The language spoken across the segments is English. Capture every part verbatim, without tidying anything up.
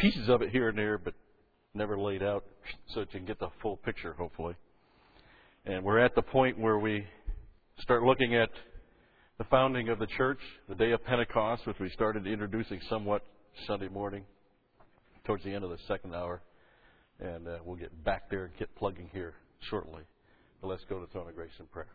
pieces of it here and there, but never laid out so that you can get the full picture, hopefully. And we're at the point where we start looking at the founding of the church, the day of Pentecost, which we started introducing somewhat Sunday morning towards the end of the second hour. And uh, we'll get back there and get plugging here shortly. But let's go to the throne of grace in prayer.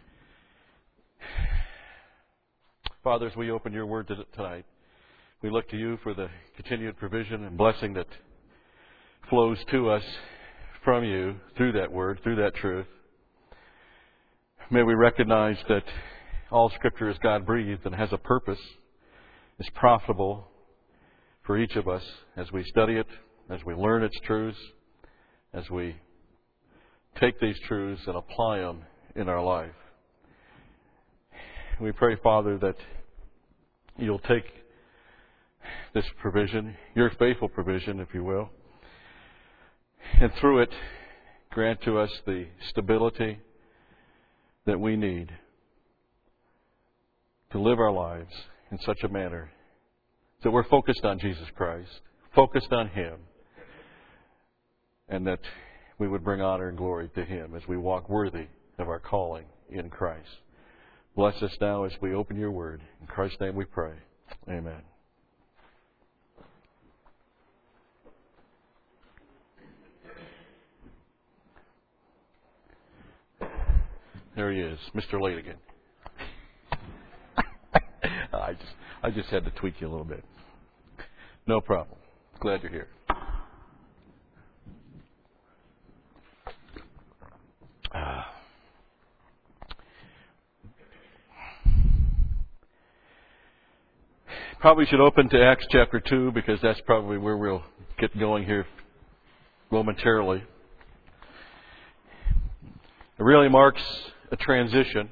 Father, as we open your word tonight, we look to you for the continued provision and blessing that flows to us from you through that word, through that truth. May we recognize that all Scripture is God-breathed and has a purpose, is profitable for each of us as we study it, as we learn its truths, as we take these truths and apply them in our life. We pray, Father, that you'll take this provision, your faithful provision, if you will, and through it grant to us the stability that we need to live our lives in such a manner that we're focused on Jesus Christ, focused on Him, and that we would bring honor and glory to Him as we walk worthy of our calling in Christ. Bless us now as we open your word. In Christ's name we pray. Amen. There he is, Mister Late again. I just I just had to tweak you a little bit. No problem. Glad you're here. Uh, probably should open to Acts chapter two because that's probably where we'll get going here momentarily. It really marks a transition.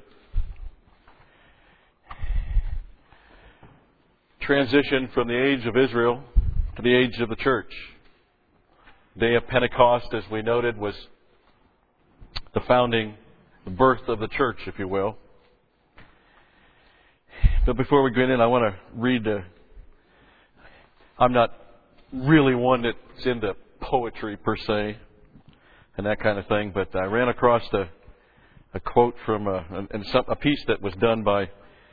Transition from the age of Israel to the age of the church. The day of Pentecost, as we noted, was the founding, the birth of the church, if you will. But before we get in, I want to read. Uh, I'm not really one that's into poetry per se and that kind of thing, but I ran across a, a quote from a, and some, a piece that was done by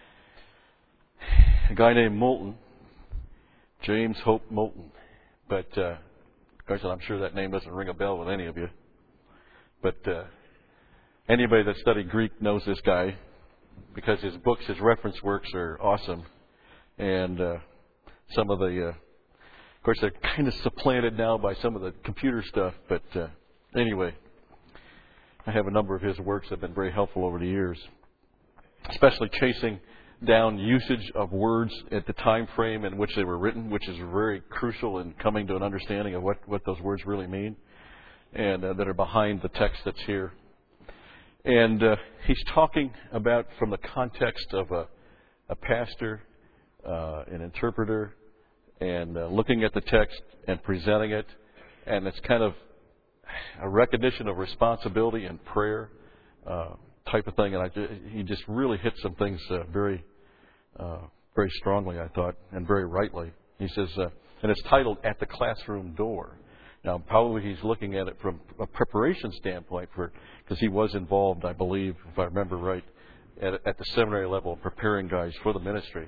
a guy named Moulton, James Hope Moulton. But, uh, of course, I'm sure that name doesn't ring a bell with any of you. But uh, anybody that studied Greek knows this guy because his books, his reference works are awesome. And uh, some of the, uh, of course, they're kind of supplanted now by some of the computer stuff. But uh, anyway, I have a number of his works that have been very helpful over the years, especially chasing down usage of words at the time frame in which they were written, which is very crucial in coming to an understanding of what, what those words really mean and uh, that are behind the text that's here. And uh, he's talking about from the context of a, a pastor, uh, an interpreter, and uh, looking at the text and presenting it. And it's kind of a recognition of responsibility and prayer uh, type of thing. And I, he just really hit some things uh, very Uh, very strongly, I thought, and very rightly. He says, uh, and it's titled "At the Classroom Door." Now, probably he's looking at it from a preparation standpoint, for because he was involved, I believe, if I remember right, at, at the seminary level, preparing guys for the ministry.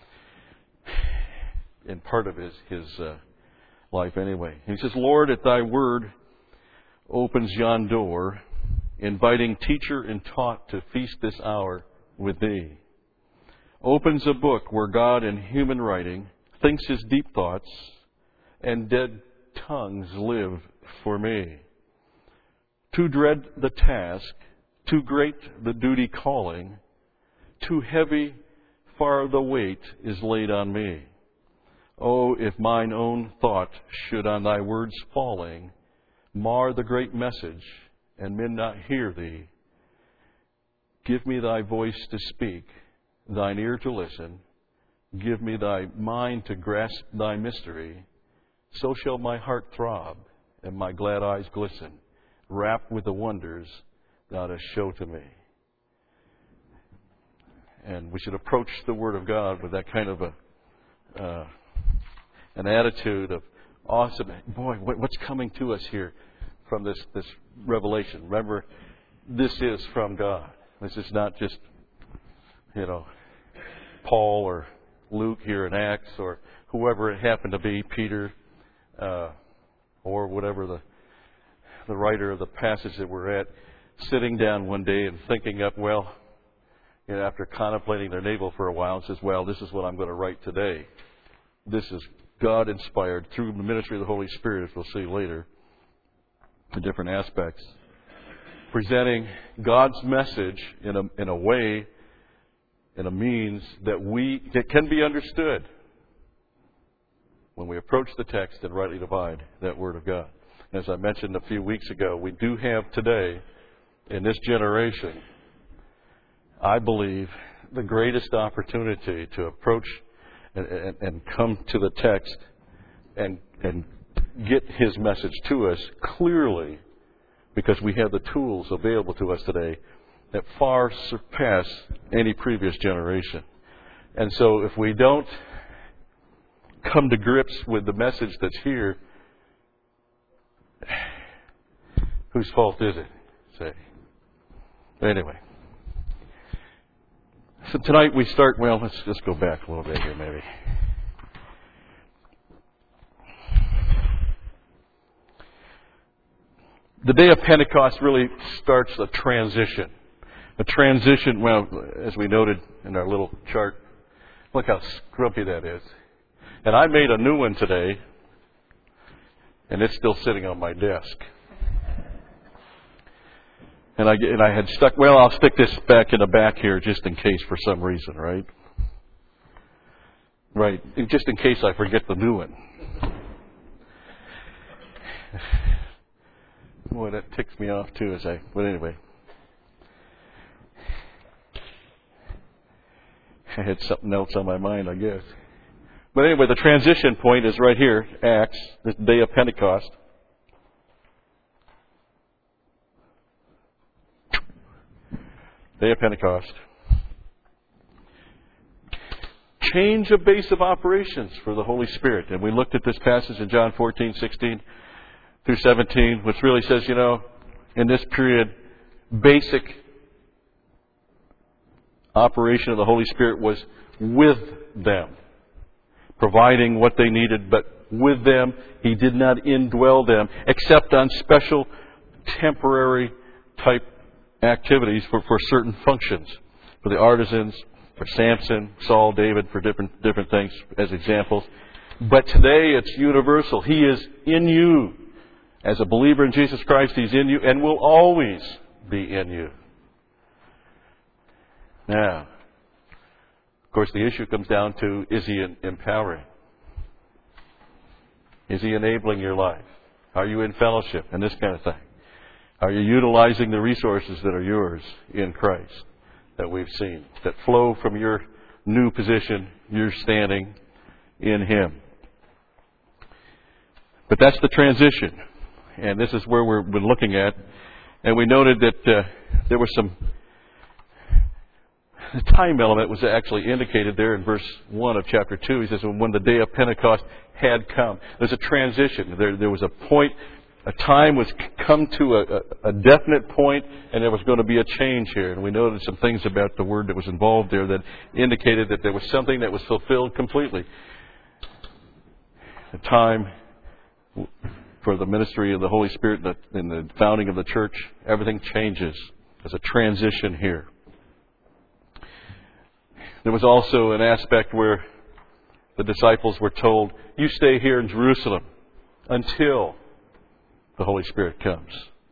In part of his his uh, life, anyway. He says, "Lord, at Thy word opens yon door, inviting teacher and taught to feast this hour with Thee. Opens a book where God in human writing thinks His deep thoughts, and dead tongues live for me. Too dread the task, too great the duty calling, too heavy far the weight is laid on me. Oh, if mine own thought should on Thy words falling mar the great message, and men not hear Thee, give me Thy voice to speak, Thine ear to listen. Give me Thy mind to grasp Thy mystery. So shall my heart throb and my glad eyes glisten, wrapped with the wonders Thou dost show to me." And we should approach the Word of God with that kind of a uh, an attitude of awesome. Boy, what's coming to us here from this, this revelation? Remember, this is from God. This is not just, you know, Paul or Luke here in Acts or whoever it happened to be, Peter, uh, or whatever the the writer of the passage that we're at, sitting down one day and thinking up, well, you know, after contemplating their navel for a while, and says, well, this is what I'm going to write today. This is God inspired through the ministry of the Holy Spirit, as we'll see later, the different aspects, presenting God's message in a in a way, in a means that we that can be understood when we approach the text and rightly divide that Word of God. As I mentioned a few weeks ago, we do have today, in this generation, I believe, the greatest opportunity to approach and, and, and come to the text and, and get His message to us clearly, because we have the tools available to us today that far surpass any previous generation. And so if we don't come to grips with the message that's here, whose fault is it? Say. Anyway. So tonight we start, well, let's just go back a little bit here maybe. The day of Pentecost really starts a transition. A transition, well, as we noted in our little chart, look how scrumpy that is. And I made a new one today, and it's still sitting on my desk. And I, and I had stuck, well, I'll stick this back in the back here just in case for some reason, right? Right, and just in case I forget the new one. Boy, that ticks me off too as I, but anyway. I had something else on my mind, I guess. But anyway, the transition point is right here, Acts, the day of Pentecost. Day of Pentecost. Change of base of operations for the Holy Spirit. And we looked at this passage in John fourteen, sixteen through seventeen, which really says, you know, in this period, basic operation of the Holy Spirit was with them, providing what they needed, but with them, He did not indwell them, except on special temporary type activities for, for certain functions. For the artisans, for Samson, Saul, David, for different different things as examples. But today it's universal. He is in you. As a believer in Jesus Christ, He's in you and will always be in you. Now, of course, the issue comes down to, is He empowering? Is He enabling your life? Are you in fellowship and this kind of thing? Are you utilizing the resources that are yours in Christ that we've seen, that flow from your new position, your standing in Him? But that's the transition. And this is where we're been looking at. And we noted that uh, there was some... The time element was actually indicated there in verse one of chapter two. He says, when the day of Pentecost had come. There's a transition. There, there was a point... A time was come to a, a, a definite point, and there was going to be a change here. And we noted some things about the word that was involved there that indicated that there was something that was fulfilled completely. The time for the ministry of the Holy Spirit and the founding of the church, everything changes. There's a transition here. There was also an aspect where the disciples were told, you stay here in Jerusalem until the Holy Spirit comes.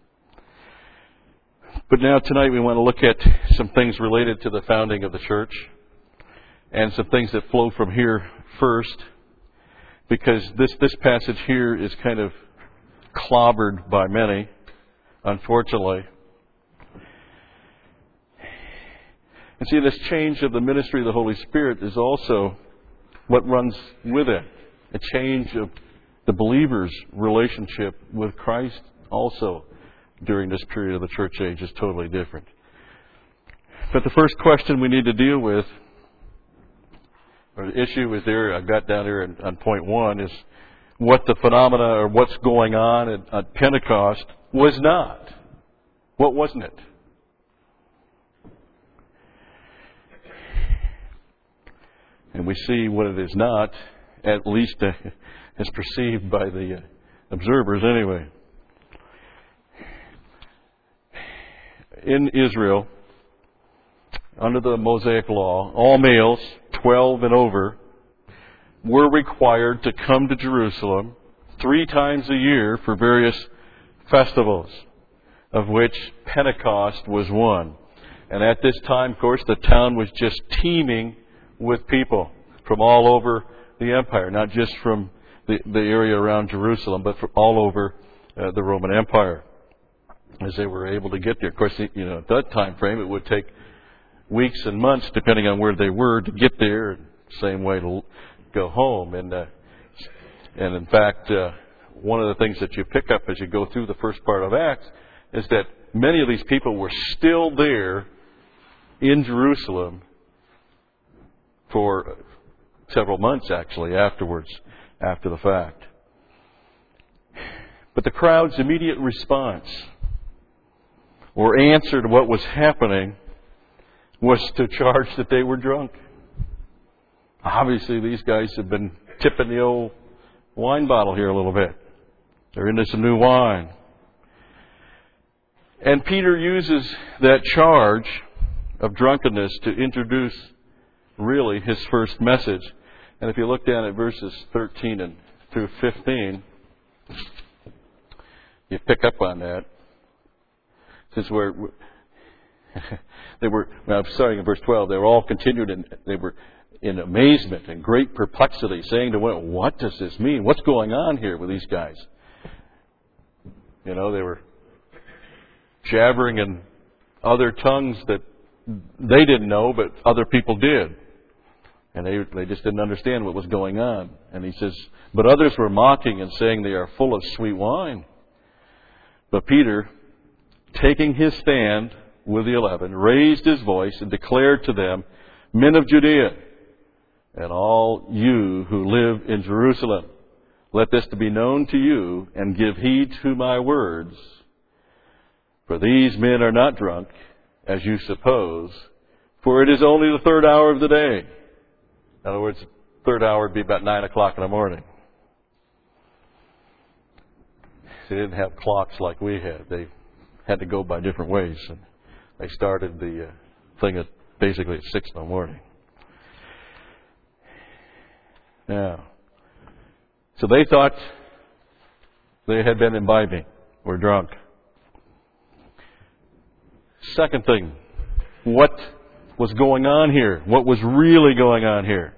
But now tonight we want to look at some things related to the founding of the church and some things that flow from here first, because this, this passage here is kind of clobbered by many, unfortunately. And see, this change of the ministry of the Holy Spirit is also what runs with it. A change of the believer's relationship with Christ also during this period of the church age is totally different. But the first question we need to deal with, or the issue is there, I've got down there on point one, is what the phenomena or what's going on at, at Pentecost was not. What wasn't it? And we see what it is not, at least uh, as perceived by the uh, observers anyway. In Israel, under the Mosaic law, all males, twelve and over, were required to come to Jerusalem three times a year for various festivals, of which Pentecost was one. And at this time, of course, the town was just teeming with people from all over the empire, not just from the, the area around Jerusalem, but from all over uh, the Roman Empire, as they were able to get there. Of course, you know, at that time frame, it would take weeks and months, depending on where they were, to get there, and same way to go home. And uh, and in fact, uh, one of the things that you pick up as you go through the first part of Acts is that many of these people were still there in Jerusalem for several months, actually, afterwards, after the fact. But the crowd's immediate response or answer to what was happening was to charge that they were drunk. Obviously, these guys have been tipping the old wine bottle here a little bit. They're into some new wine. And Peter uses that charge of drunkenness to introduce really his first message. And if you look down at verses thirteen and through fifteen, you pick up on that. Since we're, they were, well, I'm starting in verse twelve, they were all continued and they were in amazement and great perplexity, saying to one, what does this mean? What's going on here with these guys? You know, they were jabbering in other tongues that they didn't know, but other people did. And they they just didn't understand what was going on. And he says, but others were mocking and saying they are full of sweet wine. But Peter, taking his stand with the eleven, raised his voice and declared to them, men of Judea, and all you who live in Jerusalem, let this to be known to you, and give heed to my words. For these men are not drunk, as you suppose, for it is only the third hour of the day. In other words, the third hour would be about nine o'clock in the morning. They didn't have clocks like we had. They had to go by different ways. And they started the uh, thing at basically at six in the morning. Now, so they thought they had been imbibing or drunk. Second thing, what was going on here? What was really going on here?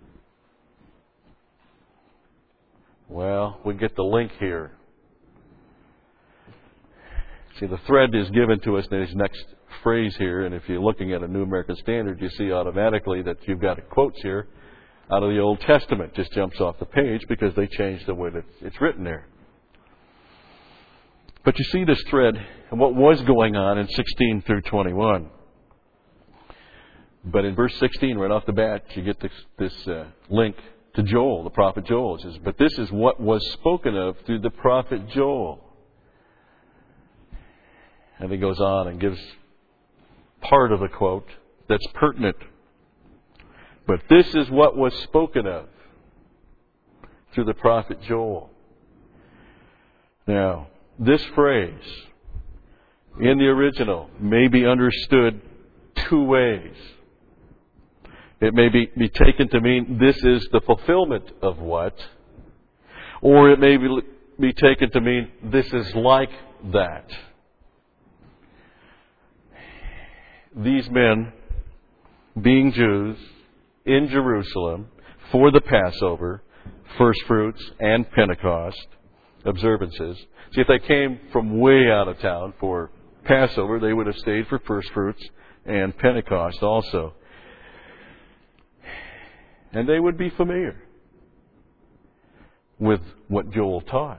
Well, we get the link here. See, the thread is given to us in this next phrase here, and if you're looking at a New American Standard, you see automatically that you've got quotes here out of the Old Testament. Just jumps off the page because they changed the way that it's written there. But you see this thread and what was going on in sixteen through twenty-one. But in verse sixteen, right off the bat, you get this, this uh, link to Joel, the prophet Joel. It says, but this is what was spoken of through the prophet Joel. And he goes on and gives part of the quote that's pertinent. But this is what was spoken of through the prophet Joel. Now, this phrase in the original may be understood two ways. It may be, be taken to mean this is the fulfillment of what, or it may be, be taken to mean this is like that. These men, being Jews in Jerusalem for the Passover, first fruits, and Pentecost observances. See, if they came from way out of town for Passover, they would have stayed for first fruits and Pentecost also. And they would be familiar with what Joel taught.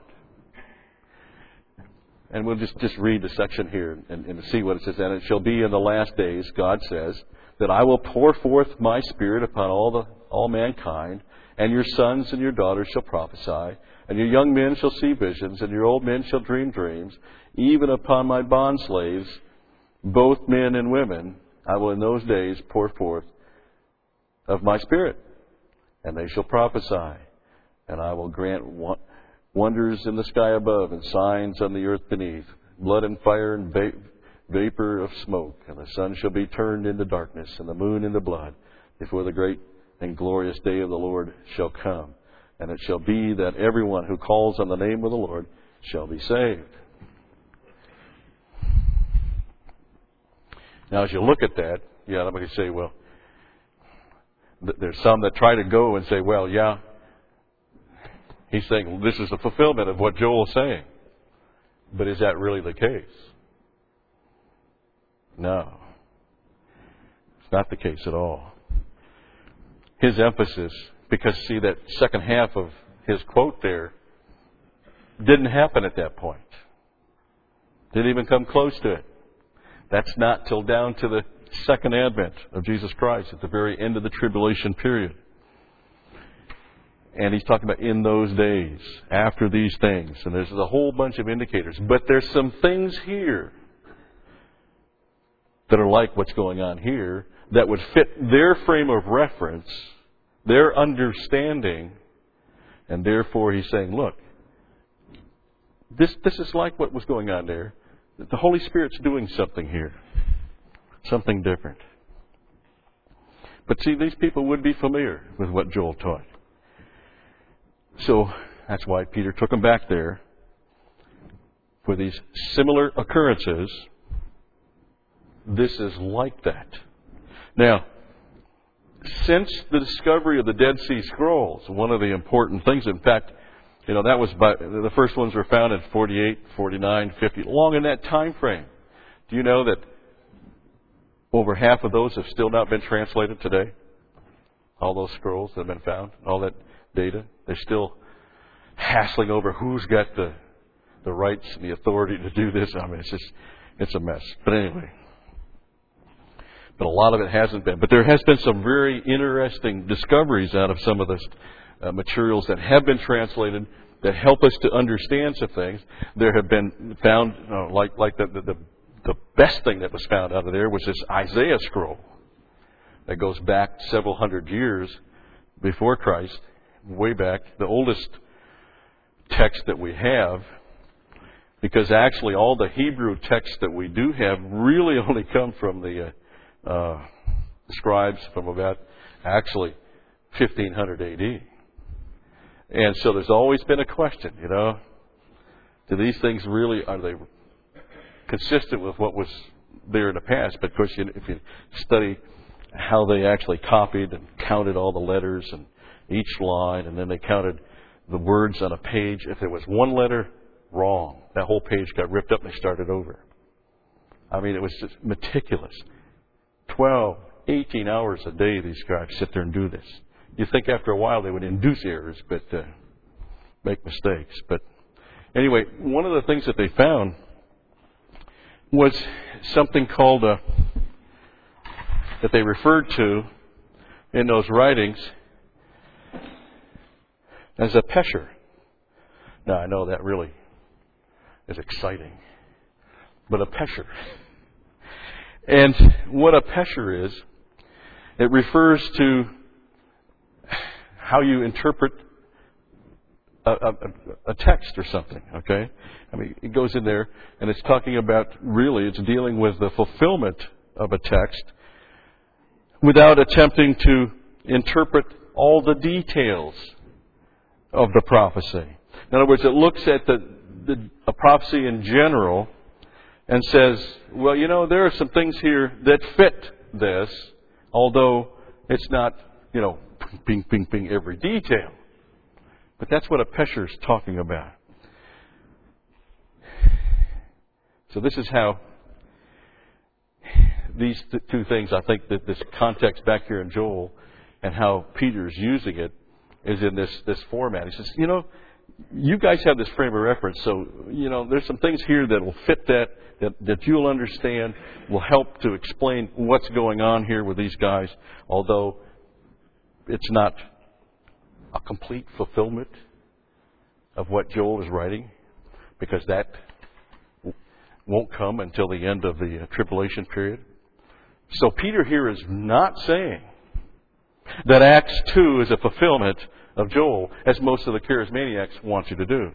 And we'll just, just read the section here and, and see what it says. And it shall be in the last days, God says, that I will pour forth my Spirit upon all the all mankind, and your sons and your daughters shall prophesy, and your young men shall see visions, and your old men shall dream dreams. Even upon my bondslaves, both men and women, I will in those days pour forth of my Spirit, and they shall prophesy. And I will grant wonders in the sky above and signs on the earth beneath, blood and fire and va- vapor of smoke. And the sun shall be turned into darkness and the moon into blood before the great and glorious day of the Lord shall come. And it shall be that everyone who calls on the name of the Lord shall be saved. Now, as you look at that, yeah, I'm going to say, well, th- there's some that try to go and say, well, yeah, he's saying well, this is the fulfillment of what Joel is saying. But is that really the case? No. It's not the case at all. His emphasis, because see, that second half of his quote there didn't happen at that point. Didn't even come close to it. That's not till down to the second advent of Jesus Christ at the very end of the tribulation period. And he's talking about in those days, after these things. And there's a whole bunch of indicators. But there's some things here that are like what's going on here that would fit their frame of reference, their understanding. And therefore he's saying, look, this, this is like what was going on there. The Holy Spirit's doing something here. Something different. But see, these people would be familiar with what Joel taught. So that's why Peter took them back there for these similar occurrences. This is like that. Now, since the discovery of the Dead Sea Scrolls, one of the important things, in fact, you know, that was by, the first ones were found in forty-eight, forty-nine, fifty, long in that time frame. Do you know that over half of those have still not been translated today? All those scrolls that have been found, all that data, they're still hassling over who's got the the rights and the authority to do this. I mean, it's just, it's a mess. But anyway, but a lot of it hasn't been. But there has been some very interesting discoveries out of some of the uh, materials that have been translated that help us to understand some things. There have been found, uh, like like the, the the best thing that was found out of there was this Isaiah scroll that goes back several hundred years before Christ, way back, the oldest text that we have, because actually all the Hebrew texts that we do have really only come from the uh, uh, scribes from about actually fifteen hundred A D. And so there's always been a question, you know, do these things really, are they consistent with what was there in the past? But of course, you, if you study how they actually copied and counted all the letters and each line, and then they counted the words on a page. If there was one letter wrong, that whole page got ripped up and they started over. I mean, it was just meticulous. Twelve, eighteen hours a day these guys sit there and do this. You think after a while they would induce errors, but uh, make mistakes. But anyway, one of the things that they found was something called a, that they referred to in those writings as a pesher. Now, I know that really is exciting, but a pesher. And what a pesher is, it refers to how you interpret a, a, a text or something, okay? I mean, it goes in there, and it's talking about, really, it's dealing with the fulfillment of a text without attempting to interpret all the details of the prophecy. In other words, it looks at the, the a prophecy in general and says, well, you know, there are some things here that fit this, although it's not, you know, ping, ping, ping, every detail. But that's what a pesher is talking about. So this is how these th- two things, I think that this context back here in Joel and how Peter's using it is in this, this format. He says, you know, you guys have this frame of reference, so, you know, there's some things here that will fit that, that, that you'll understand, will help to explain what's going on here with these guys, although it's not a complete fulfillment of what Joel is writing, because that won't come until the end of the tribulation period. So Peter here is not saying that Acts two is a fulfillment of Joel, as most of the charismaniacs want you to do.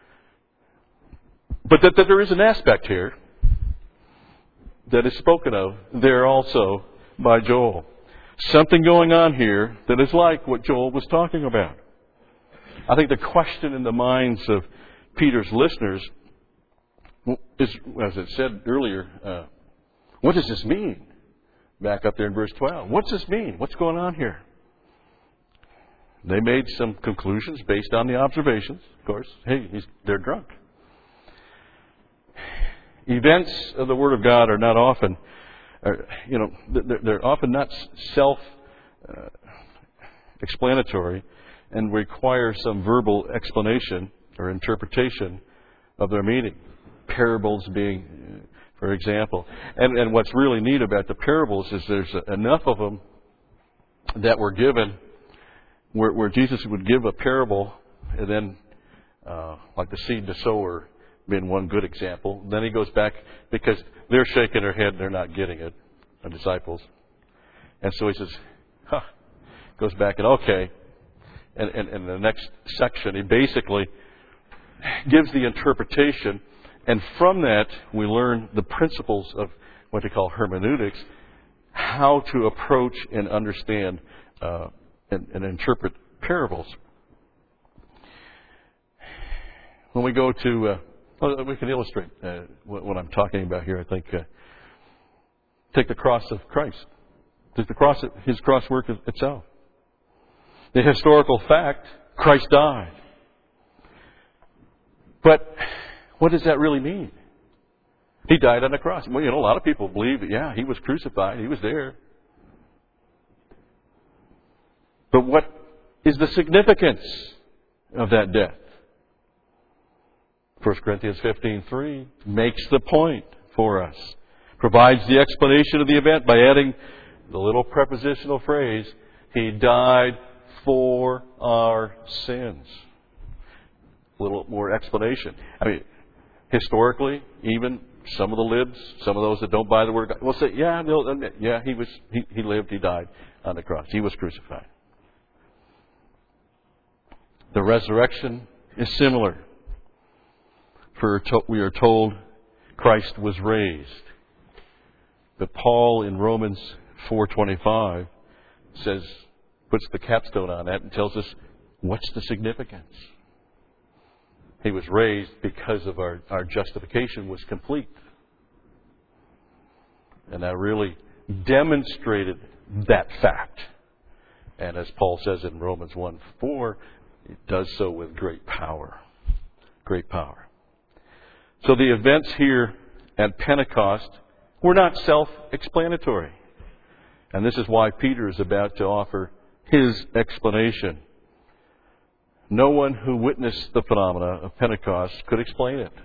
But that, that there is an aspect here that is spoken of there also by Joel. Something going on here that is like what Joel was talking about. I think the question in the minds of Peter's listeners is, as it said earlier, uh, what does this mean? Back up there in verse twelve. What's this mean? What's going on here? They made some conclusions based on the observations. Of course, hey, he's, they're drunk. Events of the Word of God are not often, are, you know, they're, they're often not self-explanatory uh, and require some verbal explanation or interpretation of their meaning. Parables being, for example. And, and what's really neat about the parables is there's enough of them that were given where, where Jesus would give a parable, and then, uh, like the seed to sower being one good example. Then he goes back because they're shaking their head, they're not getting it, the disciples. And so he says, huh, goes back and okay. And, and, and the next section, he basically gives the interpretation. And from that, we learn the principles of what they call hermeneutics, how to approach and understand uh, and, and interpret parables. When we go to, uh, well, we can illustrate uh, what, what I'm talking about here, I think. Uh, take the cross of Christ. Take the cross, His cross work itself. The historical fact, Christ died. But what does that really mean? He died on the cross. Well, you know, a lot of people believe that, yeah, He was crucified. He was there. But what is the significance of that death? First Corinthians fifteen three makes the point for us. Provides the explanation of the event by adding the little prepositional phrase, He died for our sins. A little more explanation. I mean, historically, even some of the libs, some of those that don't buy the word, will say, yeah, they'll admit, yeah, he was, he, he lived, he died on the cross. He was crucified. The resurrection is similar. For we are told Christ was raised. But Paul in Romans four twenty-five says, puts the capstone on that and tells us what's the significance. He was raised because of our, our justification was complete. And that really demonstrated that fact. And as Paul says in Romans one four, it does so with great power. Great power. So the events here at Pentecost were not self-explanatory. And this is why Peter is about to offer his explanation. No one who witnessed the phenomena of Pentecost could explain it.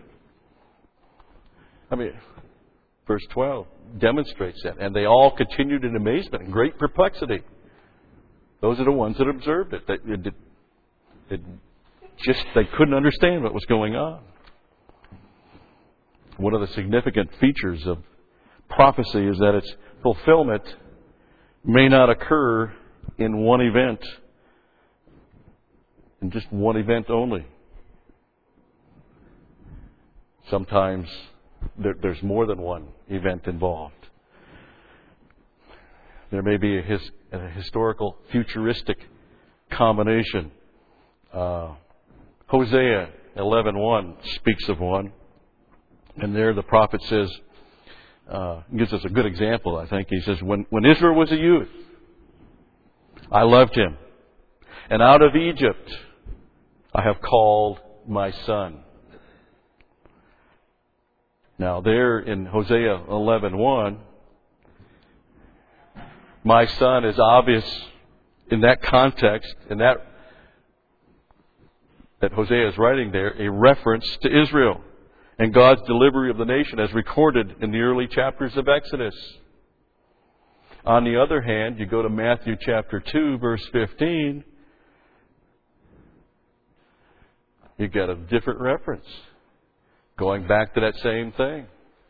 I mean, verse twelve demonstrates that. And they all continued in amazement and great perplexity. Those are the ones that observed it. They, it, it, it just, they couldn't understand what was going on. One of the significant features of prophecy is that its fulfillment may not occur in one event, in just one event only. Sometimes there, there's more than one event involved. There may be a, his, a historical, futuristic combination. Uh, Hosea eleven one speaks of one. And there the prophet says, uh, gives us a good example, I think. He says, when, when Israel was a youth, I loved him. And out of Egypt, I have called my son. Now there in Hosea eleven one, my son is obvious in that context, in that that Hosea is writing there a reference to Israel and God's delivery of the nation as recorded in the early chapters of Exodus. On the other hand, you go to Matthew chapter two, verse fifteen, you get a different reference, going back to that same thing.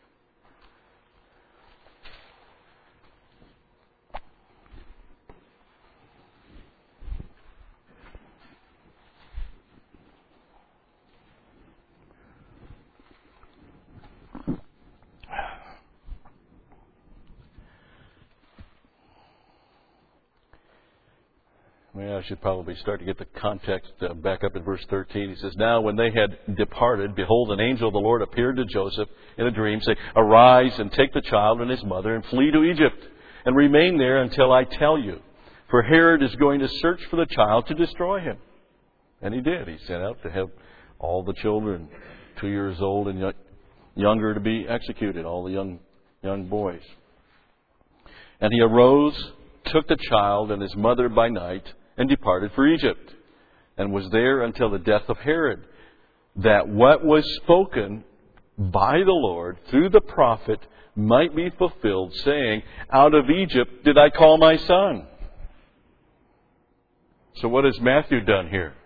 Well, I should probably start to get the context uh, back up in verse thirteen. He says, "Now when they had departed, behold, an angel of the Lord appeared to Joseph in a dream, saying, 'Arise and take the child and his mother and flee to Egypt, and remain there until I tell you. For Herod is going to search for the child to destroy him.' And he did. He sent out to have all the children, two years old and younger, to be executed, all the young young boys. And he arose, took the child and his mother by night, and departed for Egypt, and was there until the death of Herod, that what was spoken by the Lord through the prophet might be fulfilled, saying, 'Out of Egypt did I call my son.'" So what has Matthew done here?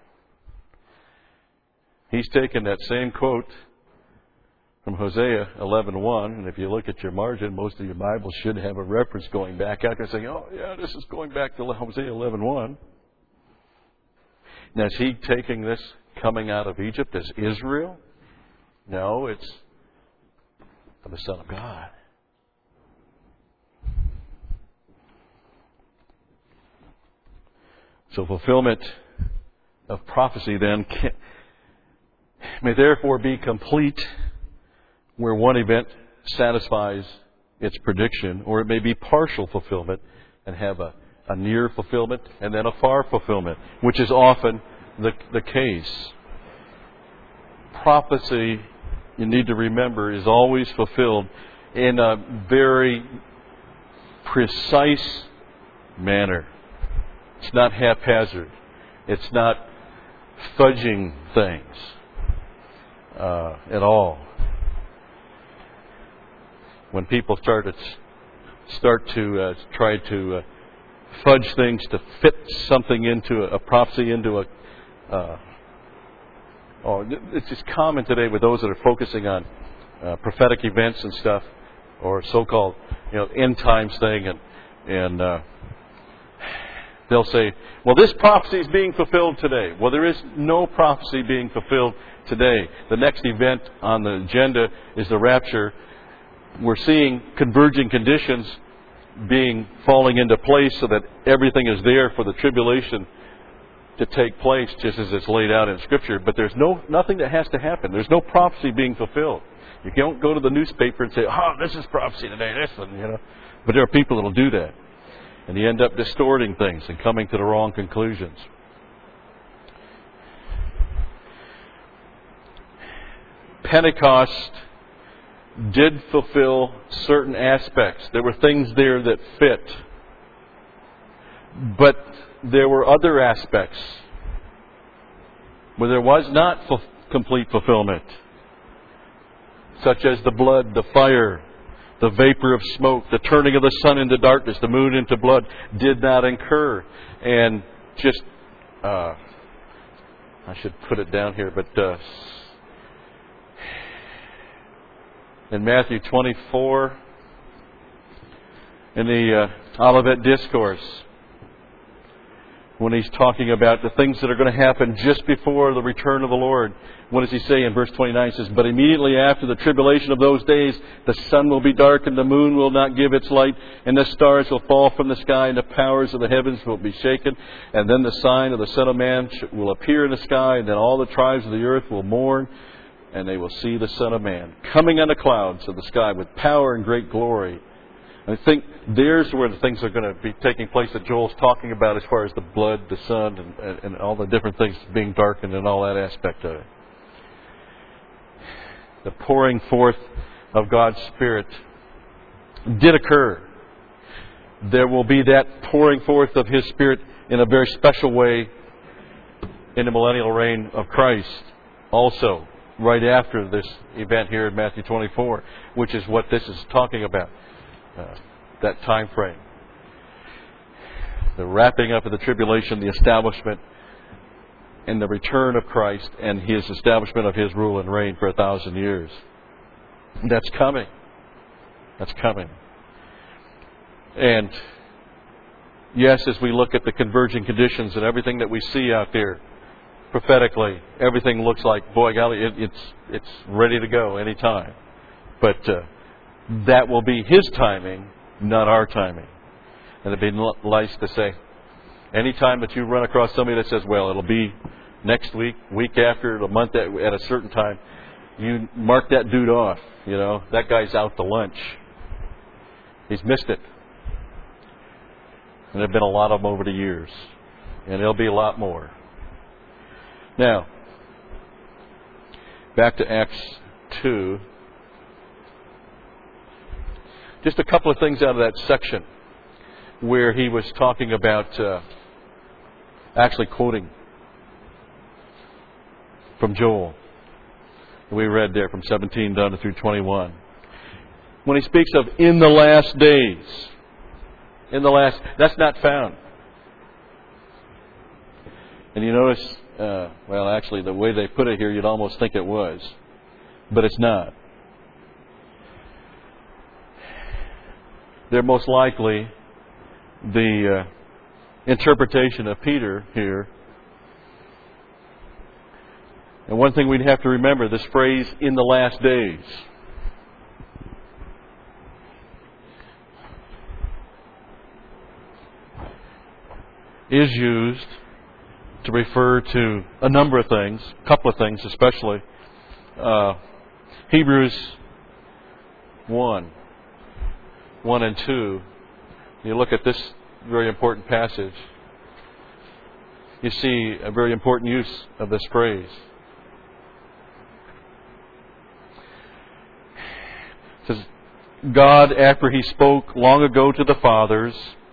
He's taken that same quote from Hosea eleven one, and if you look at your margin, most of your Bibles should have a reference going back out there saying, "Oh, yeah, this is going back to Hosea eleven one. Now, is he taking this coming out of Egypt as Israel? No, it's for the Son of God. So fulfillment of prophecy then can, may therefore be complete where one event satisfies its prediction, or it may be partial fulfillment and have a, a near fulfillment and then a far fulfillment, which is often the, the case. Prophecy, you need to remember, is always fulfilled in a very precise manner. It's not haphazard. It's not fudging things uh, at all. When people start to start to uh, try to uh, fudge things to fit something into a, a prophecy into a uh, oh, it's just common today with those that are focusing on uh, prophetic events and stuff, or so-called you know end times thing, and and uh, they'll say, "Well, this prophecy is being fulfilled today." Well, there is no prophecy being fulfilled today. The next event on the agenda is the rapture. We're seeing converging conditions being falling into place so that everything is there for the tribulation to take place, just as it's laid out in Scripture. But there's no nothing that has to happen. There's no prophecy being fulfilled. You don't go to the newspaper and say, "Oh, this is prophecy today, this one," you know. But there are people that will do that, and you end up distorting things and coming to the wrong conclusions. Pentecost did fulfill certain aspects. There were things there that fit. But there were other aspects where there was not fu- complete fulfillment, such as the blood, the fire, the vapor of smoke, the turning of the sun into darkness, the moon into blood, did not incur. And just, uh, I should put it down here, but uh, in Matthew twenty-four, in the uh, Olivet Discourse, when he's talking about the things that are going to happen just before the return of the Lord, what does he say in verse twenty-nine? He says, "But immediately after the tribulation of those days, the sun will be darkened, the moon will not give its light, and the stars will fall from the sky, and the powers of the heavens will be shaken. And then the sign of the Son of Man will appear in the sky, and then all the tribes of the earth will mourn, and they will see the Son of Man coming on the clouds of the sky with power and great glory." I think there's where the things are going to be taking place that Joel's talking about, as far as the blood, the sun, and, and, and all the different things being darkened and all that aspect of it. The pouring forth of God's Spirit did occur. There will be that pouring forth of His Spirit in a very special way in the millennial reign of Christ also, right after this event here in Matthew twenty-four, which is what this is talking about, uh, that time frame. The wrapping up of the tribulation, the establishment and the return of Christ and His establishment of His rule and reign for a thousand years. That's coming. That's coming. And yes, as we look at the converging conditions and everything that we see out there, prophetically, everything looks like, boy, golly, it, it's it's ready to go anytime. But uh, that will be His timing, not our timing. And it'd be nice to say, anytime that you run across somebody that says, well, it'll be next week, week after, a month at, at a certain time, you mark that dude off. You know, that guy's out to lunch. He's missed it. And there have been a lot of them over the years. And there'll be a lot more. Now, back to Acts two. Just a couple of things out of that section where he was talking about, uh, actually quoting from Joel. We read there from seventeen down to through twenty-one. When he speaks of in the last days, in the last, that's not found. And you notice, uh, well, actually, the way they put it here, you'd almost think it was, but it's not. They're most likely the uh, interpretation of Peter here. And one thing we'd have to remember, this phrase, in the last days. Is used to refer to a number of things, a couple of things especially. Uh, Hebrews one, one and two. You look at this very important passage, you see a very important use of this phrase. It says, God, after He spoke long ago to the fathers,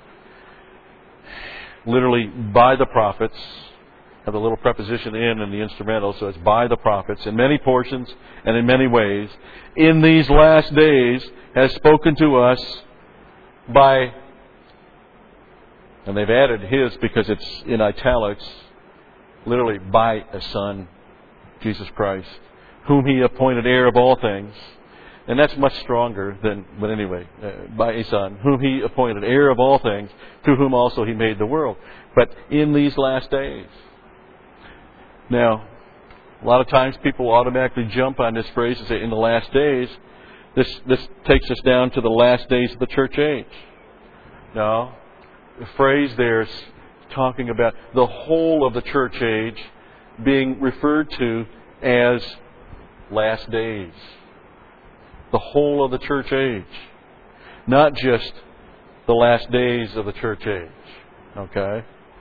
literally by the prophets, have a little preposition in in the instrumental, so it's by the prophets, in many portions and in many ways, in these last days has spoken to us by, and they've added His because it's in italics, literally by a Son, Jesus Christ, whom He appointed heir of all things. And that's much stronger than, but anyway, uh, by a Son, whom He appointed heir of all things, through whom also He made the world. But in these last days. Now, a lot of times people automatically jump on this phrase and say, in the last days. This, this takes us down to the last days of the church age. No, the phrase there is talking about the whole of the church age being referred to as last days. The whole of the church age. Not just the last days of the church age. Okay?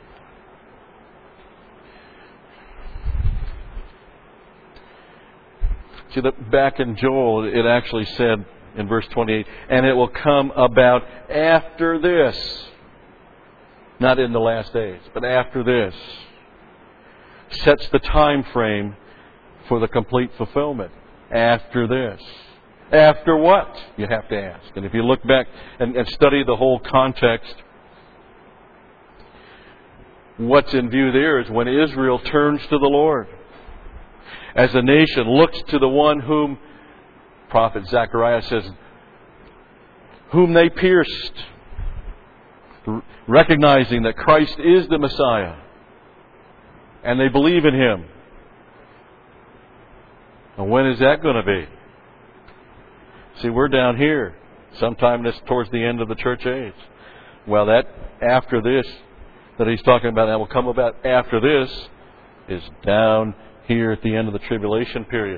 See, that back in Joel, it actually said in verse twenty-eight, and it will come about after this. Not in the last days, but after this. Sets the time frame for the complete fulfillment. After this. After what? You have to ask. And if you look back and, and study the whole context, what's in view there is when Israel turns to the Lord. As a nation looks to the one whom, prophet Zechariah says, whom they pierced, recognizing that Christ is the Messiah, and they believe in Him. And when is that going to be? See, we're down here, sometime this towards the end of the church age. Well, that after this, that he's talking about, that will come about after this, is down here at the end of the tribulation period.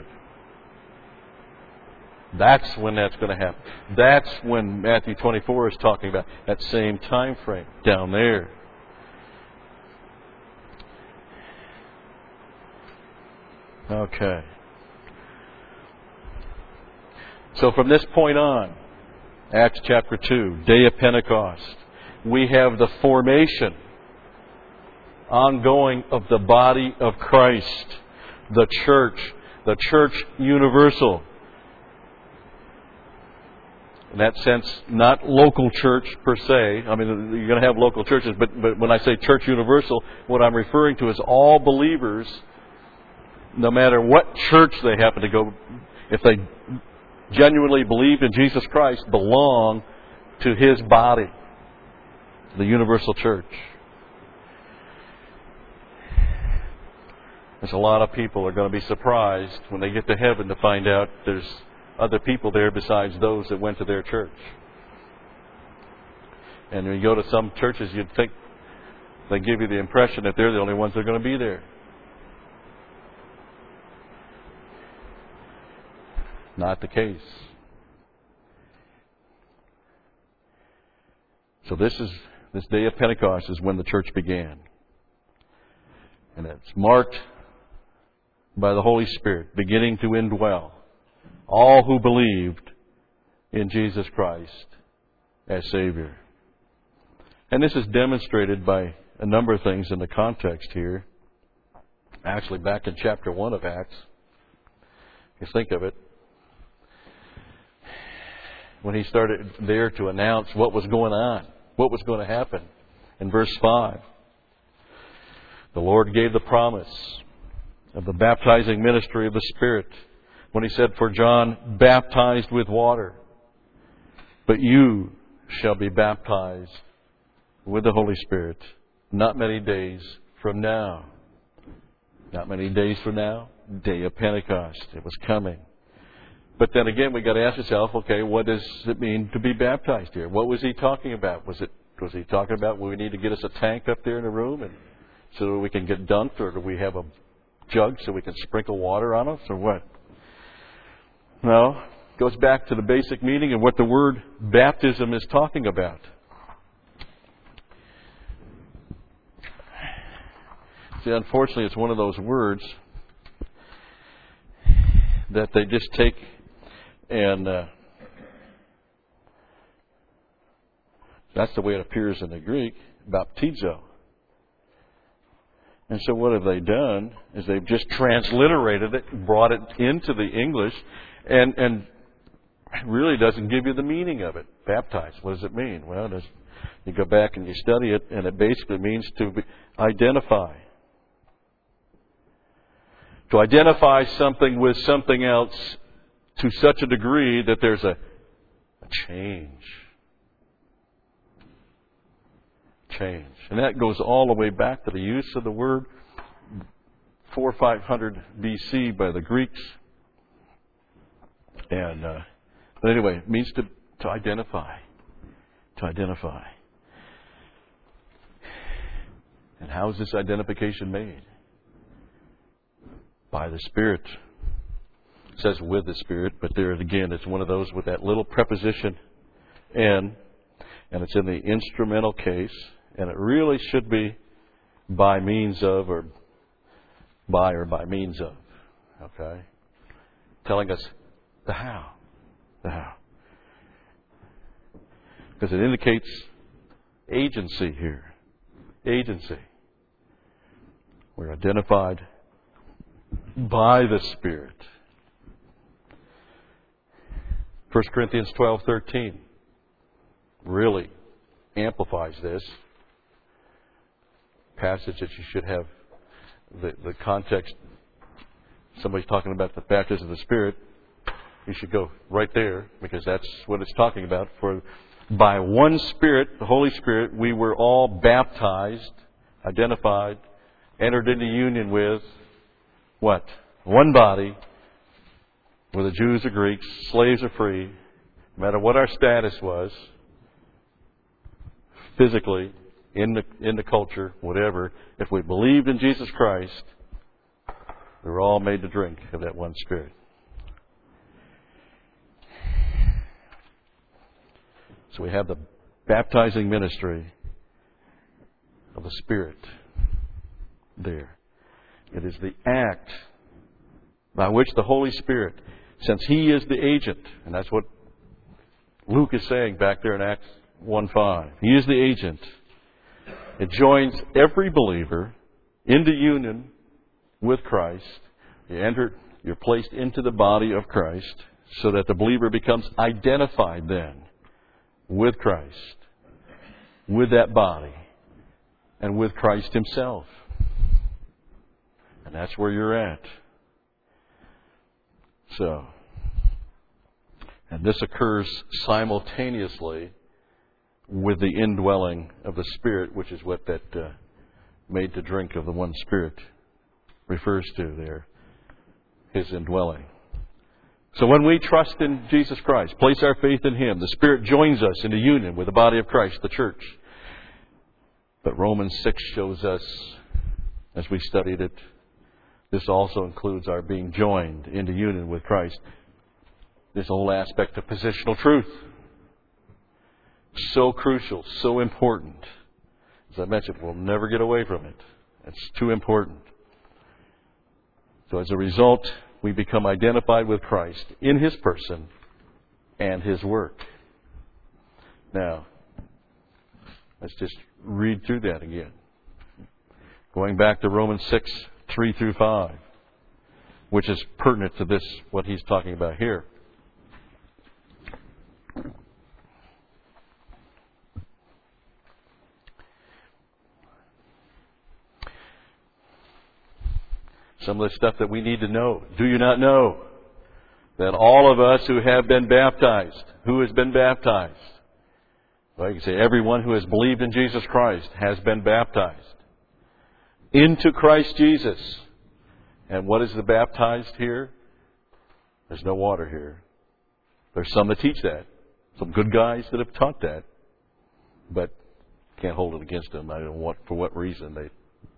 That's when that's going to happen. That's when Matthew twenty-four is talking about, that same time frame, down there. Okay. So from this point on, Acts chapter two, day of Pentecost, we have the formation ongoing of the body of Christ, the church, the church universal. In that sense, not local church per se. I mean, you're going to have local churches, but, but when I say church universal, what I'm referring to is all believers, no matter what church they happen to go, if they genuinely believe in Jesus Christ, belong to His body, the universal church. There's a lot of people who are going to be surprised when they get to heaven to find out there's other people there besides those that went to their church. And when you go to some churches, you'd think they give you the impression that they're the only ones that are going to be there. Not the case. So this is this day of Pentecost is when the church began. And it's marked by the Holy Spirit beginning to indwell all who believed in Jesus Christ as Savior. And this is demonstrated by a number of things in the context here. Actually, back in chapter one of Acts, you think of it, when he started there to announce what was going on, what was going to happen. In verse five, the Lord gave the promise of the baptizing ministry of the Spirit when He said, "For John baptized with water, but you shall be baptized with the Holy Spirit not many days from now." Not many days from now, day of Pentecost. It was coming. But then again, we got to ask ourselves, okay, what does it mean to be baptized here? What was He talking about? Was it was He talking about, well, we need to get us a tank up there in the room and so that we can get dunked, or do we have a jug so we can sprinkle water on us, or what? No. It goes back to the basic meaning of what the word baptism is talking about. See, unfortunately, it's one of those words that they just take and uh, that's the way it appears in the Greek, baptizo. And so what have they done is they've just transliterated it, brought it into the English, and and really doesn't give you the meaning of it. Baptized, what does it mean? Well, there's, you go back and you study it, and it basically means to be, identify. To identify something with something else to such a degree that there's a, a change. Change. And that goes all the way back to the use of the word four or five hundred B C by the Greeks. And uh, but anyway, it means to, to identify. To identify. And how is this identification made? By the Spirit. It says with the Spirit, but there again, it's one of those with that little preposition "and," and it's in the instrumental case, and it really should be by means of, or by or by means of. Okay? Telling us the how. The how. Because it indicates agency here. Agency. We're identified by the Spirit. First Corinthians twelve thirteen really amplifies this passage that you should have the, the context. Somebody's talking about the baptism of the Spirit. You should go right there, because that's what it's talking about. For by one Spirit, the Holy Spirit, we were all baptized, identified, entered into union with what? One body, whether Jews or Greeks, slaves or free, no matter what our status was, physically, in the in the culture, whatever, if we believed in Jesus Christ, we were all made to drink of that one Spirit. So we have the baptizing ministry of the Spirit there. It is the act by which the Holy Spirit, since He is the agent, and that's what Luke is saying back there in Acts one five. He is the agent. It joins every believer into union with Christ. You enter, you're placed into the body of Christ so that the believer becomes identified then with Christ, with that body, and with Christ Himself. And that's where you're at. So, and this occurs simultaneously with the indwelling of the Spirit, which is what that uh, made to drink of the one Spirit refers to there, His indwelling. So when we trust in Jesus Christ, place our faith in Him, the Spirit joins us into union with the body of Christ, the church. But Romans six shows us, as we studied it, this also includes our being joined into union with Christ. This whole aspect of positional truth. So crucial, so important. As I mentioned, we'll never get away from it. It's too important. So as a result, we become identified with Christ in His person and His work. Now, let's just read through that again. Going back to Romans six, three through five, which is pertinent to this, what he's talking about here. Some of the stuff that we need to know. Do you not know that all of us who have been baptized, who has been baptized? Well, you can say everyone who has believed in Jesus Christ has been baptized into Christ Jesus. And what is the baptized here? There's no water here. There's some that teach that. Some good guys that have taught that. But can't hold it against them. I don't know what, for what reason they...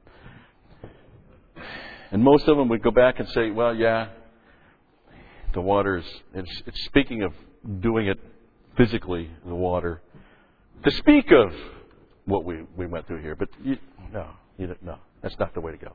And most of them would go back and say, well, yeah, the water is... It's, it's speaking of doing it physically, the water. To speak of what we, we went through here. But you, no, you, no, that's not the way to go.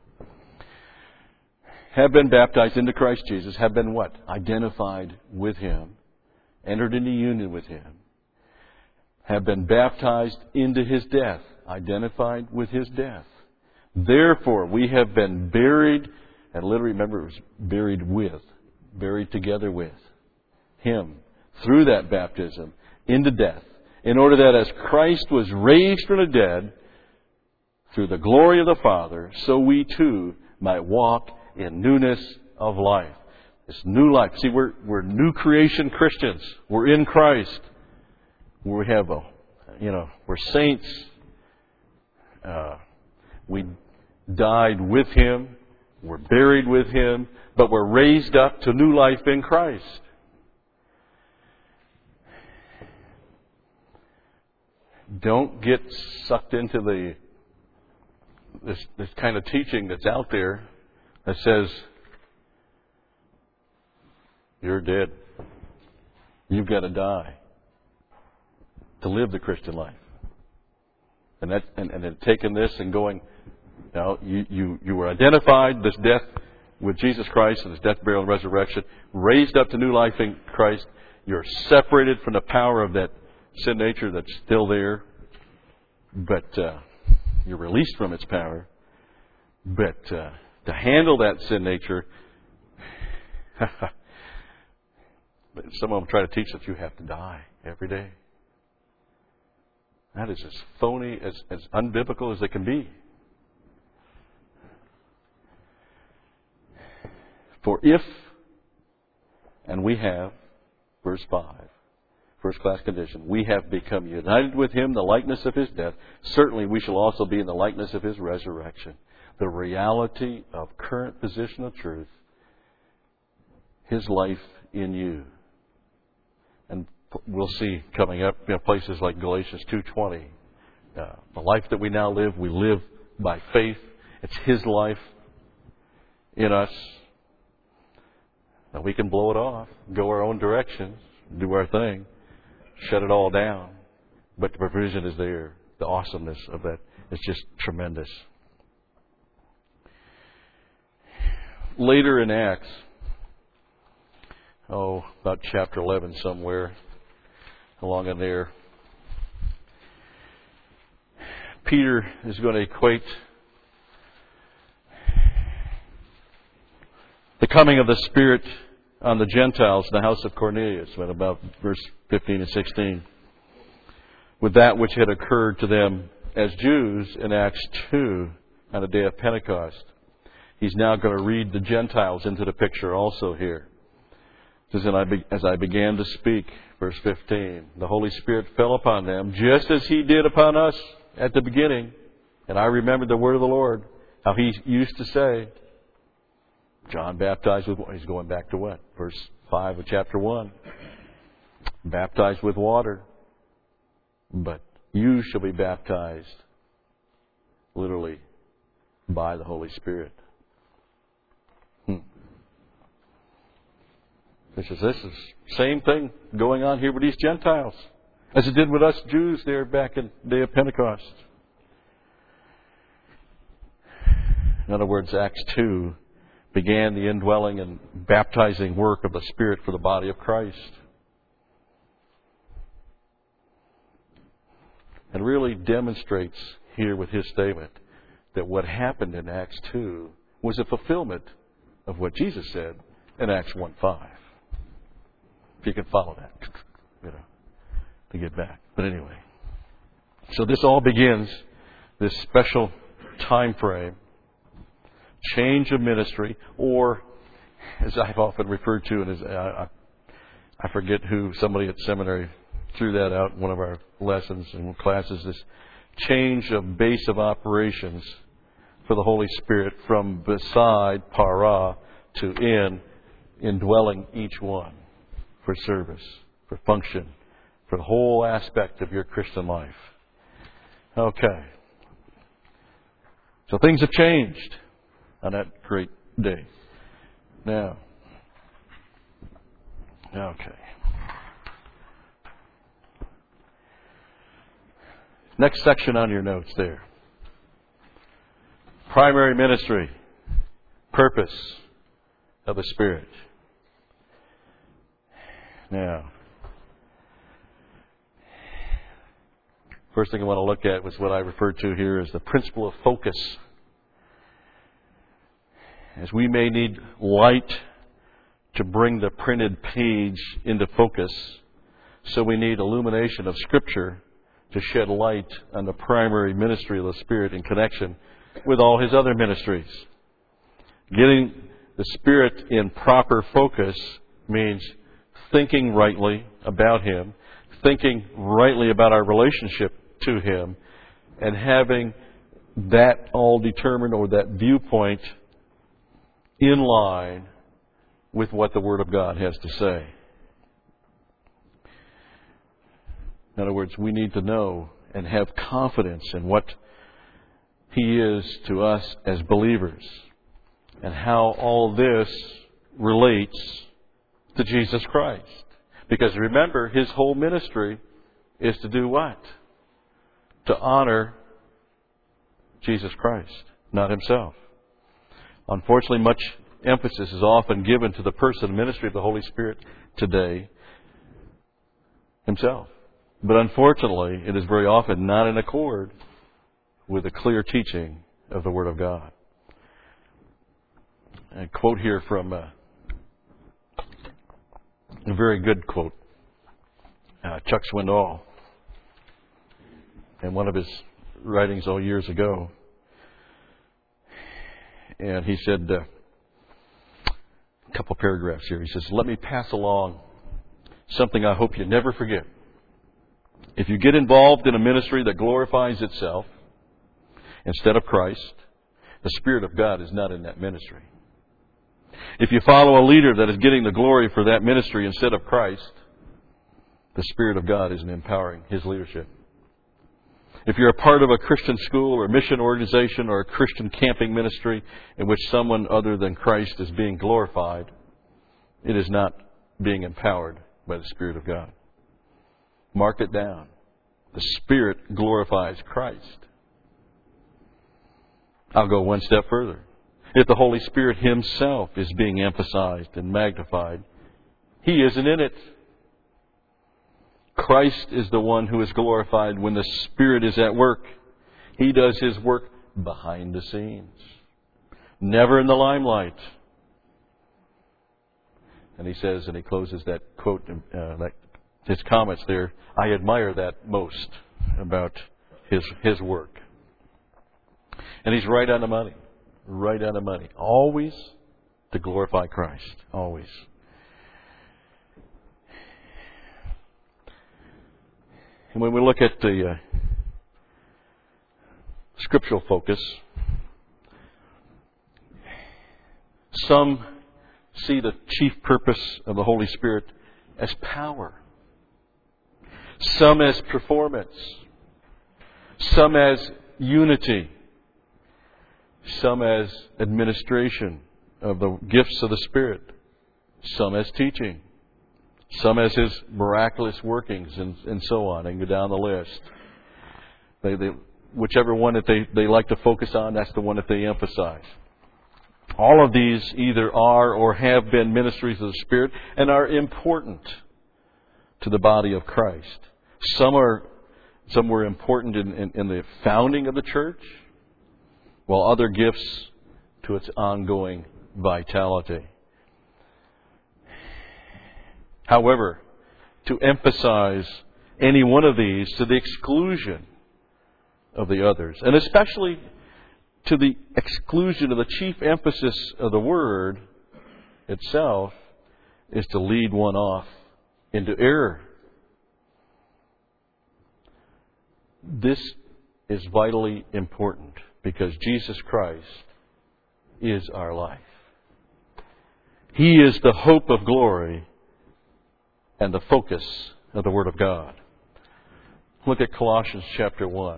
Have been baptized into Christ Jesus. Have been what? Identified with Him. Entered into union with Him. Have been baptized into His death. Identified with His death. Therefore, we have been buried, and literally, remember, it was buried with, buried together with Him through that baptism into death, in order that as Christ was raised from the dead through the glory of the Father, so we too might walk in newness of life. This new life. See, we're we're new creation Christians. We're in Christ. We have a, you know, we're saints. Uh, we died with Him. We're buried with Him. But we're raised up to new life in Christ. Don't get sucked into the this this kind of teaching that's out there that says you're dead. You've got to die to live the Christian life. And that and, and then taking this and going, now you, you, you were identified this death with Jesus Christ and His death, burial, and resurrection, raised up to new life in Christ. You're separated from the power of that sin nature that's still there, but uh, you're released from its power. But uh, to handle that sin nature, some of them try to teach that you have to die every day. That is as phony, as, as unbiblical as it can be. For if, and we have, verse five, first class condition, we have become united with Him, the likeness of His death, certainly we shall also be in the likeness of His resurrection. The reality of current positional truth, His life in you. And we'll see coming up, you know, places like Galatians two twenty. Uh, the life that we now live, we live by faith. It's His life in us. Now we can blow it off, go our own directions, do our thing, shut it all down. But the provision is there. The awesomeness of that is just tremendous. Later in Acts, oh, about chapter eleven somewhere along in there, Peter is going to equate the coming of the Spirit on the Gentiles in the house of Cornelius, at about verse fifteen and sixteen, with that which had occurred to them as Jews in Acts two on the day of Pentecost. He's now going to read the Gentiles into the picture also here. It says, as I began to speak, verse fifteen, the Holy Spirit fell upon them, just as He did upon us at the beginning. And I remembered the word of the Lord, how He used to say, John baptized with water. He's going back to what? Verse five of chapter one. Baptized with water. But you shall be baptized, literally, by the Holy Spirit. Hmm. This is this is same thing going on here with these Gentiles, as it did with us Jews there back in the day of Pentecost. In other words, Acts two began the indwelling and baptizing work of the Spirit for the body of Christ. And really demonstrates here with his statement that what happened in Acts two was a fulfillment of what Jesus said in Acts one five. If you can follow that, you know, to get back. But anyway, so this all begins this special time frame, change of ministry, or as I've often referred to, and as I, I forget who, somebody at seminary threw that out in one of our lessons and classes, this change of base of operations for the Holy Spirit from beside, para, to in, indwelling each one for service, for function, for the whole aspect of your Christian life. Okay. So things have changed on that great day. Now, okay. Next section on your notes there. Primary ministry, purpose of the Spirit. Now, first thing I want to look at was what I referred to here as the principle of focus. As we may need light to bring the printed page into focus, so we need illumination of Scripture to shed light on the primary ministry of the Spirit in connection with all His other ministries. Getting the Spirit in proper focus means thinking rightly about Him, thinking rightly about our relationship to Him, and having that all determined, or that viewpoint, in line with what the Word of God has to say. In other words, we need to know and have confidence in what He is to us as believers, and how all this relates to Jesus Christ. Because remember, His whole ministry is to do what? To honor Jesus Christ, not Himself. Unfortunately, much emphasis is often given to the person and ministry of the Holy Spirit today, Himself. But unfortunately, it is very often not in accord with the clear teaching of the Word of God. A quote here from uh, a very good quote, uh, Chuck Swindoll, in one of his writings all years ago. And he said, uh, a couple paragraphs here. He says, "Let me pass along something I hope you never forget. If you get involved in a ministry that glorifies itself instead of Christ, the Spirit of God is not in that ministry. If you follow a leader that is getting the glory for that ministry instead of Christ, the Spirit of God isn't empowering His leadership. If you're a part of a Christian school or mission organization or a Christian camping ministry in which someone other than Christ is being glorified, it is not being empowered by the Spirit of God. Mark it down. The Spirit glorifies Christ." I'll go one step further. If the Holy Spirit Himself is being emphasized and magnified, He isn't in it. Christ is the one who is glorified when the Spirit is at work. He does His work behind the scenes, never in the limelight. And he says, and he closes that quote, uh, that, his comments there, I admire that most about his his work. And he's right on the money. Right on the money. Always to glorify Christ. Always. And when we look at the uh, scriptural focus, some see the chief purpose of the Holy Spirit as power. Some as performance. Some as unity. Some as administration of the gifts of the Spirit. Some as teaching. Some as His miraculous workings, and, and so on, and go down the list. They, they, whichever one that they, they like to focus on, that's the one that they emphasize. All of these either are or have been ministries of the Spirit and are important to the body of Christ. Some are, some were important in, in, in the founding of the church, while other gifts to its ongoing vitality. However, to emphasize any one of these to the exclusion of the others, and especially to the exclusion of the chief emphasis of the Word itself, is to lead one off into error. This is vitally important because Jesus Christ is our life. He is the hope of glory and the focus of the Word of God. Look at Colossians chapter one.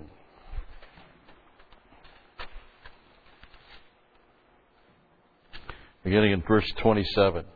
Beginning in verse twenty-seven.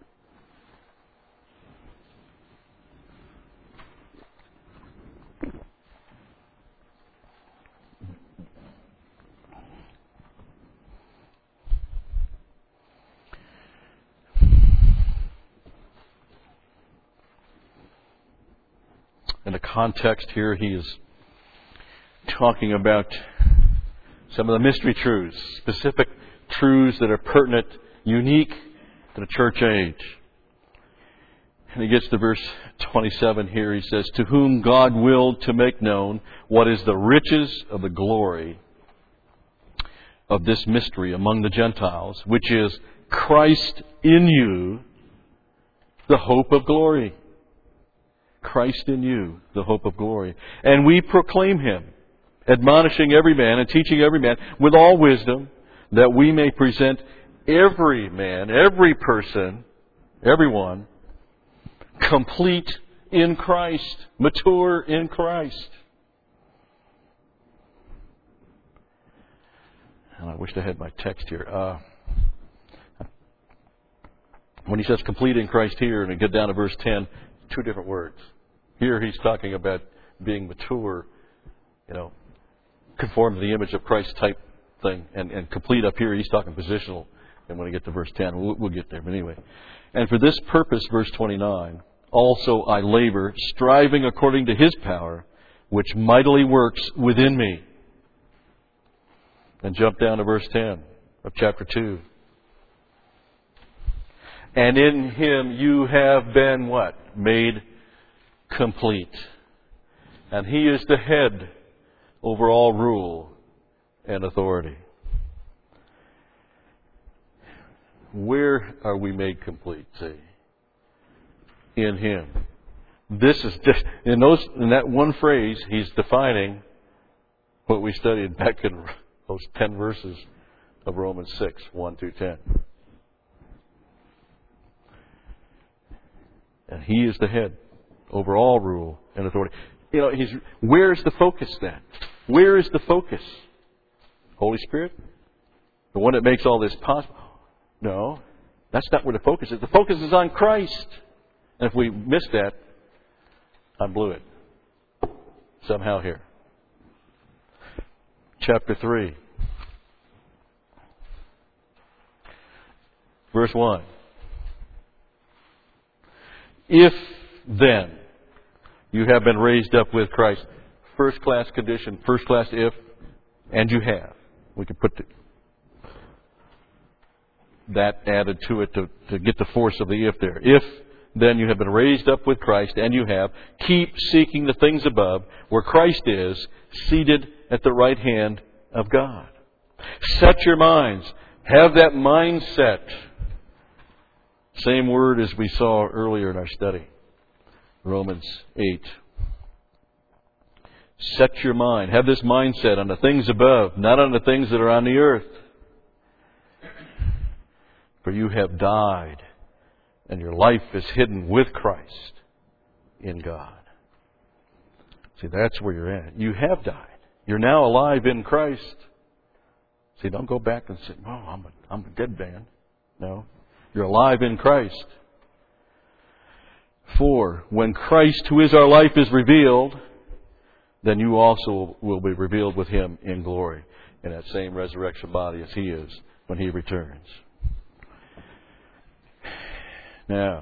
In the context here, he is talking about some of the mystery truths, specific truths that are pertinent, unique to the church age. And he gets to verse twenty-seven here. He says, to whom God willed to make known what is the riches of the glory of this mystery among the Gentiles, which is Christ in you, the hope of glory. Christ in you, the hope of glory. And we proclaim Him, admonishing every man and teaching every man with all wisdom, that we may present every man, every person, everyone, complete in Christ, mature in Christ. And I wish I had my text here. Uh, when he says complete in Christ here, and we get down to verse ten, two different words. Here he's talking about being mature, you know, conform to the image of Christ type thing. And, and complete up here, he's talking positional. And when we get to verse ten, we'll, we'll get there. But anyway. And for this purpose, verse twenty-nine, also I labor, striving according to His power, which mightily works within me. And jump down to verse ten of chapter two. And in Him you have been what? Made complete. And He is the head over all rule and authority. Where are we made complete? See? In Him. This is just, in those in that one phrase, He's defining what we studied back in those ten verses of Romans six, one through ten. And He is the head over all rule and authority. You know, he's, where's the focus then? Where is the focus? Holy Spirit? The one that makes all this possible? No, that's not where the focus is. The focus is on Christ. And if we miss that, I blew it. Somehow here. Chapter three. Verse one. If then you have been raised up with Christ. First class condition, first class if, And you have. We could put the, that added to it to, to get the force of the if there. If then you have been raised up with Christ, and you have, keep seeking the things above, where Christ is, seated at the right hand of God. Set your minds. Have that mindset. Same word as we saw earlier in our study. Romans eight. Set your mind. Have this mindset on the things above, not on the things that are on the earth. For you have died, and your life is hidden with Christ in God. See, that's where you're at. You have died. You're now alive in Christ. See, don't go back and say, "Oh, I'm a, I'm a dead man." No. You're alive in Christ. For when Christ, who is our life, is revealed, then you also will be revealed with Him in glory, in that same resurrection body as He is when He returns. Now,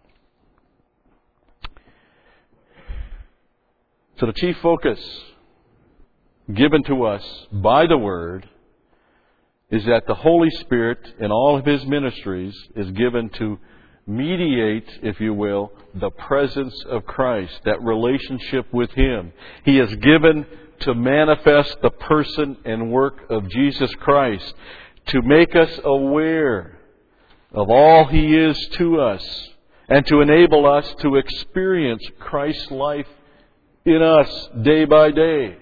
so the chief focus given to us by the Word is that the Holy Spirit in all of His ministries is given to mediate, if you will, the presence of Christ, that relationship with Him. He is given to manifest the person and work of Jesus Christ, to make us aware of all He is to us, and to enable us to experience Christ's life in us day by day.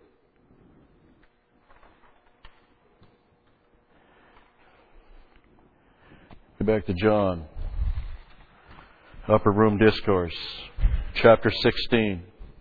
Go back to John. Upper Room Discourse, chapter sixteen.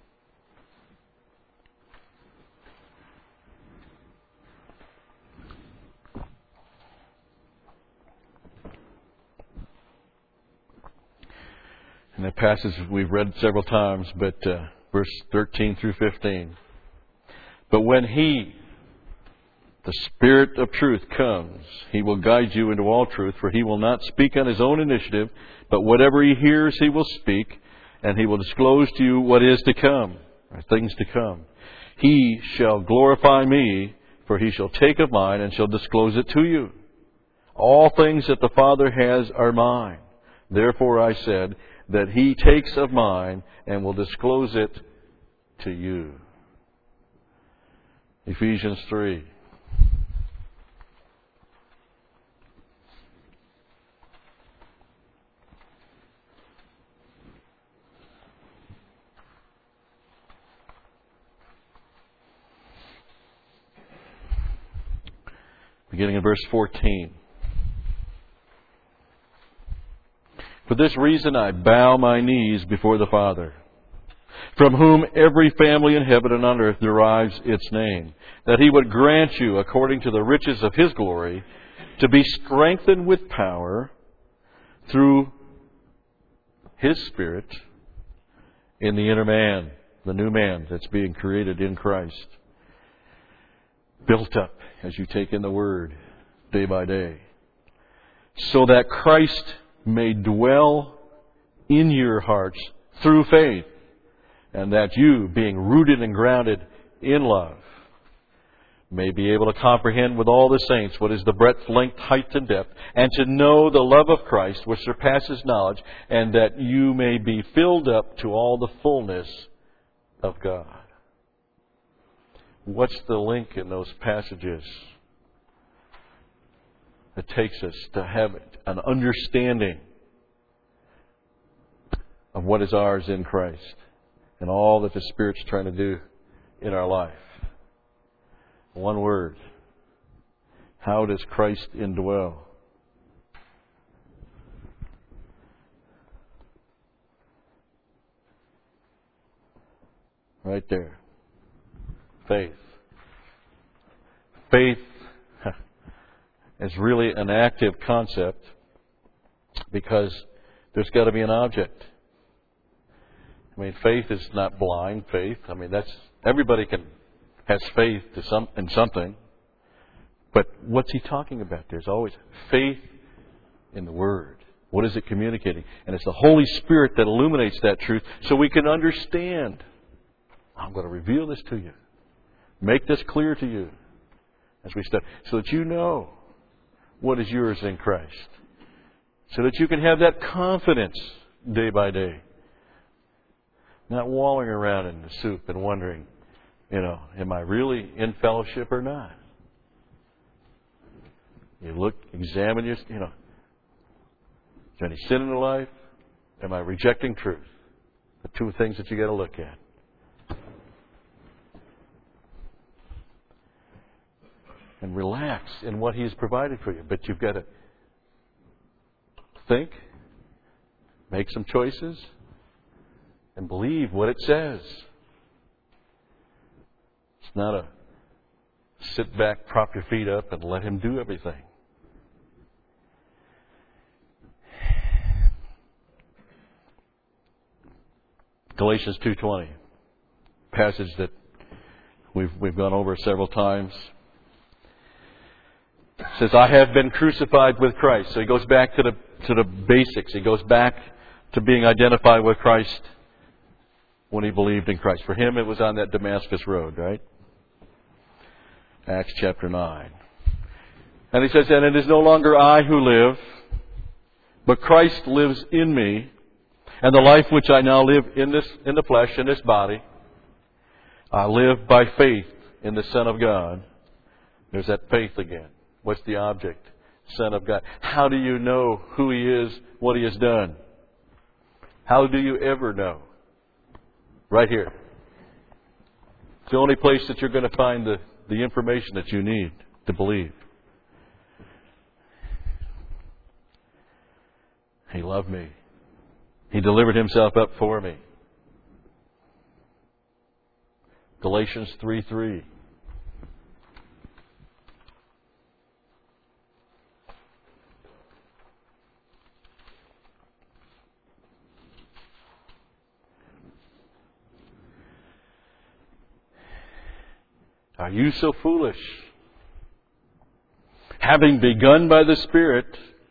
And that passage we've read several times, but uh, verse thirteen through fifteen. But when He, the Spirit of truth, comes, He will guide you into all truth, for He will not speak on His own initiative, but whatever He hears He will speak, and He will disclose to you what is to come, or things to come. He shall glorify Me, for He shall take of mine and shall disclose it to you. All things that the Father has are mine. Therefore I said that He takes of mine and will disclose it to you. Ephesians three. Beginning in verse fourteen. For this reason I bow my knees before the Father, from whom every family in heaven and on earth derives its name, that He would grant you, according to the riches of His glory, to be strengthened with power through His Spirit in the inner man, the new man that's being created in Christ. Built up as you take in the Word day by day, so that Christ may dwell in your hearts through faith, and that you, being rooted and grounded in love, may be able to comprehend with all the saints what is the breadth, length, height, and depth, and to know the love of Christ which surpasses knowledge, and that you may be filled up to all the fullness of God. What's the link in those passages that takes us to have an understanding of what is ours in Christ and all that the Spirit's trying to do in our life? One word. How does Christ indwell? Right there. Faith. Faith is really an active concept because there's got to be an object. I mean, faith is not blind faith. I mean, that's everybody can has faith to some in something. But what's he talking about? There's always faith in the Word. What is it communicating? And it's the Holy Spirit that illuminates that truth so we can understand. I'm going to reveal this to you. Make this clear to you. as we study, so that you know what is yours in Christ. So that you can have that confidence day by day. Not wallowing around in the soup and wondering, you know, am I really in fellowship or not? You look, examine your, you know, is there any sin in the life? Am I rejecting truth? The two things that you got to look at. And relax in what He's provided for you. But you've got to think, make some choices, and believe what it says. It's not a sit back, prop your feet up, and let Him do everything. Galatians two twenty, passage that we've we've gone over several times. It says, I have been crucified with Christ. So he goes back to the to the basics. He goes back to being identified with Christ when he believed in Christ. For him, it was on that Damascus road, right? Acts chapter nine. And he says, and it is no longer I who live, but Christ lives in me. And the life which I now live in this in the flesh, in this body, I live by faith in the Son of God. There's that faith again. What's the object? Son of God. How do you know who He is, what He has done? How do you ever know? Right here. It's the only place that you're going to find the, the information that you need to believe. He loved me. He delivered Himself up for me. Galatians three three. Are you so foolish? Having begun by the Spirit,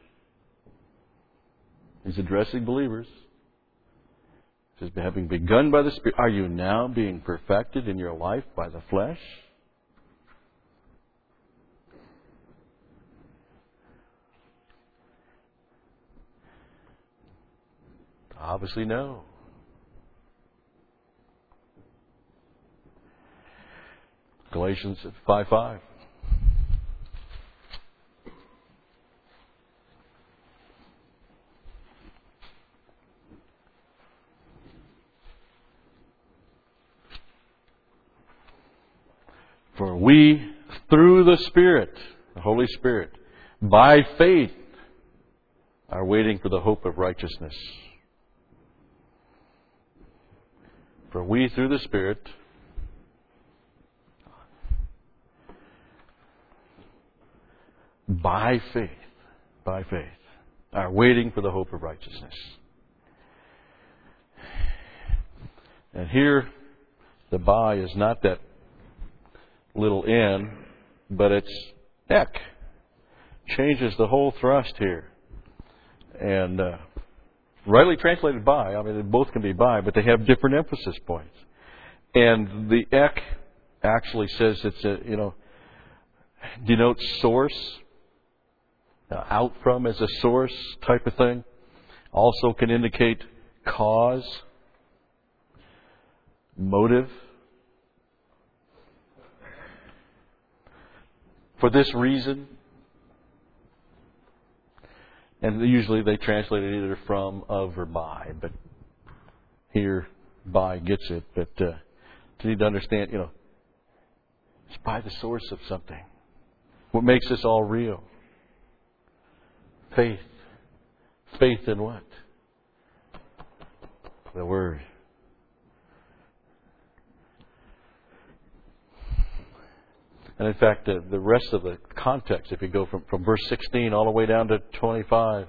He's addressing believers. He says, having begun by the Spirit, are you now being perfected in your life by the flesh? Obviously, no. Galatians five five. For we, through the Spirit, the Holy Spirit, by faith, are waiting for the hope of righteousness. For we, through the Spirit, by faith, by faith, are waiting for the hope of righteousness. And here, the by is not that little n, but it's ek. Changes the whole thrust here. And uh, rightly translated by, I mean, they both can be by, but they have different emphasis points. And the ek actually says it's a, you know, denotes source, uh, out from as a source type of thing. Also can indicate cause, motive. For this reason. And usually they translate it either from, of, or by. But here, by gets it. But uh, you need to understand, you know, it's by the source of something. What makes this all real? Faith. Faith in what? The Word. And in fact, the, the rest of the context, if you go from, from verse sixteen all the way down to twenty-five,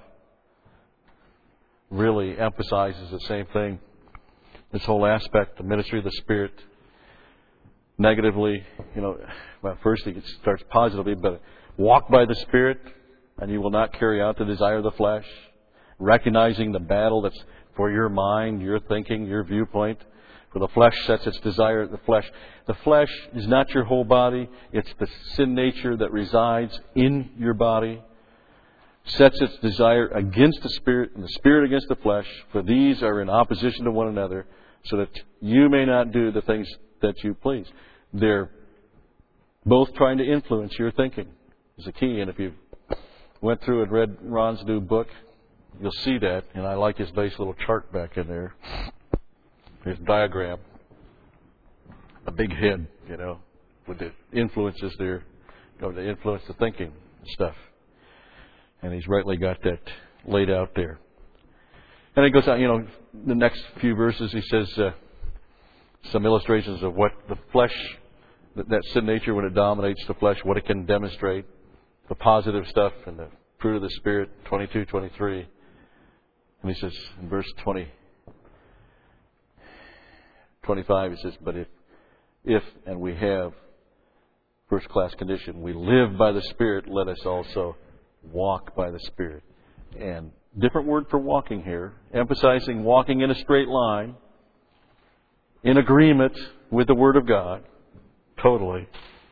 really emphasizes the same thing. This whole aspect, the ministry of the Spirit, negatively, you know, well, first it starts positively, but walk by the Spirit, and you will not carry out the desire of the flesh. Recognizing the battle that's for your mind, your thinking, your viewpoint. For the flesh sets its desire at the flesh. The flesh is not your whole body. It's the sin nature that resides in your body. Sets its desire against the Spirit, and the Spirit against the flesh. For these are in opposition to one another, so that you may not do the things that you please. They're both trying to influence your thinking. Is the key. And if you went through and read Ron's new book, you'll see that. And I like his nice little chart back in there. His diagram. A big head, you know, with the influences there, you know, to influence the thinking and stuff. And he's rightly got that laid out there. And it goes on, you know, the next few verses he says uh, some illustrations of what the flesh, that, that sin nature when it dominates the flesh, what it can demonstrate, the positive stuff and the fruit of the Spirit, twenty-two, twenty-three. And he says in verse twenty, twenty-five, he says, but if, if, and we have first class condition, we live by the Spirit, let us also walk by the Spirit. And different word for walking here, emphasizing walking in a straight line, in agreement with the Word of God, totally.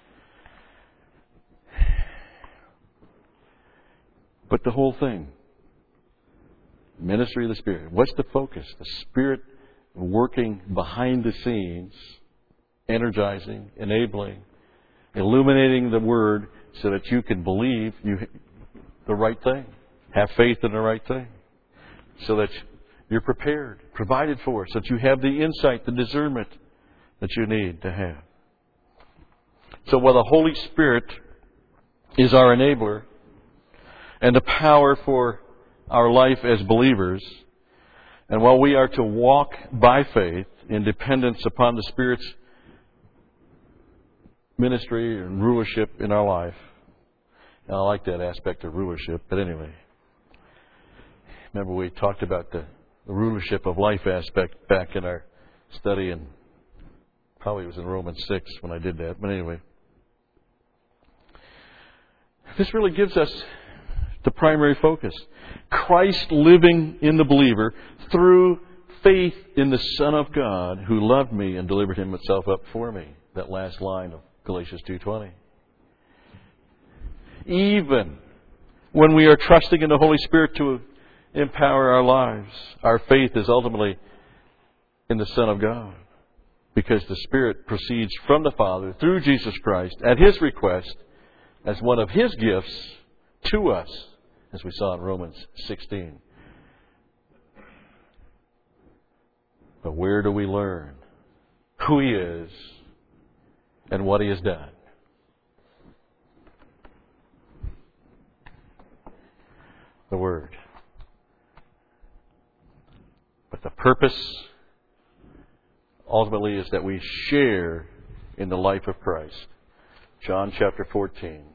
But the whole thing, ministry of the Spirit, what's the focus? The Spirit working behind the scenes, energizing, enabling, illuminating the Word so that you can believe you the right thing, have faith in the right thing, so that you're prepared, provided for, so that you have the insight, the discernment that you need to have. So while the Holy Spirit is our enabler and the power for our life as believers, and while we are to walk by faith in dependence upon the Spirit's ministry and rulership in our life, and I like that aspect of rulership, but anyway, remember we talked about the, the rulership of life aspect back in our study, and probably it was in Romans six when I did that, but anyway. This really gives us the primary focus. Christ living in the believer through faith in the Son of God who loved me and delivered himself up for me. That last line of Galatians two twenty. Even when we are trusting in the Holy Spirit to empower our lives, our faith is ultimately in the Son of God. Because the Spirit proceeds from the Father through Jesus Christ at His request as one of His gifts to us, as we saw in Romans sixteen. But where do we learn who He is and what He has done? The Word. But the purpose ultimately is that we share in the life of Christ. John chapter fourteen.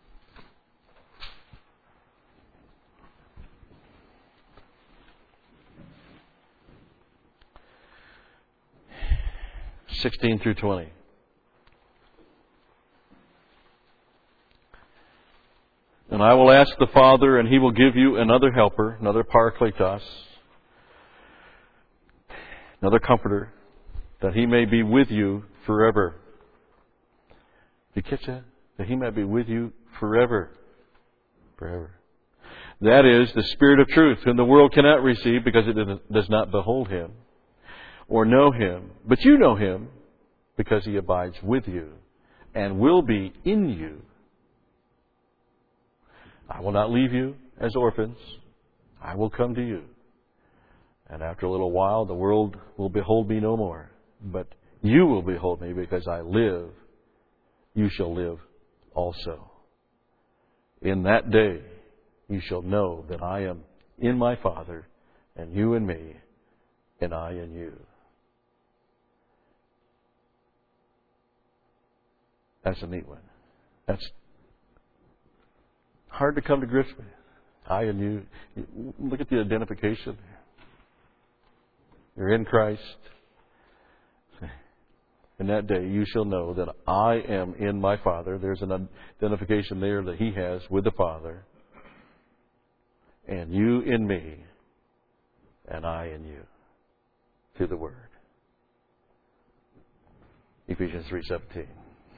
sixteen through twenty. And I will ask the Father, and He will give you another helper, another parakletos, another comforter, that He may be with you forever. Did you catch that? That He may be with you forever. Forever. That is the Spirit of truth, whom the world cannot receive because it does not behold Him or know Him. But you know Him because He abides with you and will be in you. I will not leave you as orphans. I will come to you. And after a little while, the world will behold me no more. But you will behold me because I live. You shall live also. In that day, you shall know that I am in my Father, and you in me, and I in you. That's a neat one. That's hard to come to grips with. I and you. Look at the identification. You're in Christ. In that day you shall know that I am in my Father. There's an identification there that He has with the Father. And you in me, and I in you. Through the Word. Ephesians three seventeen.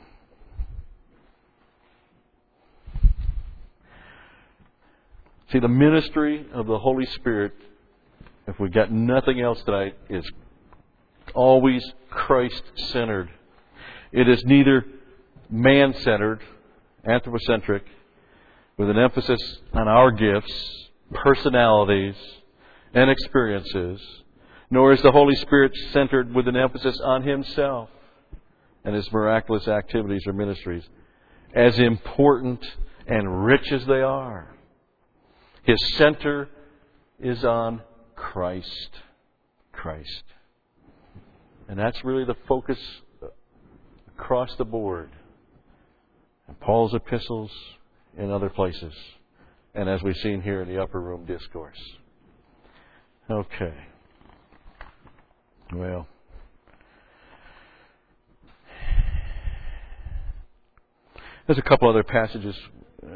See, the ministry of the Holy Spirit, if we've got nothing else tonight, is always Christ-centered. It is neither man-centered, anthropocentric, with an emphasis on our gifts, personalities, and experiences, nor is the Holy Spirit centered with an emphasis on Himself and His miraculous activities or ministries, as important and rich as they are. His center is on Christ. Christ. And that's really the focus across the board. In Paul's epistles, in other places, and as we've seen here in the Upper Room Discourse. Okay. Well, there's a couple other passages uh,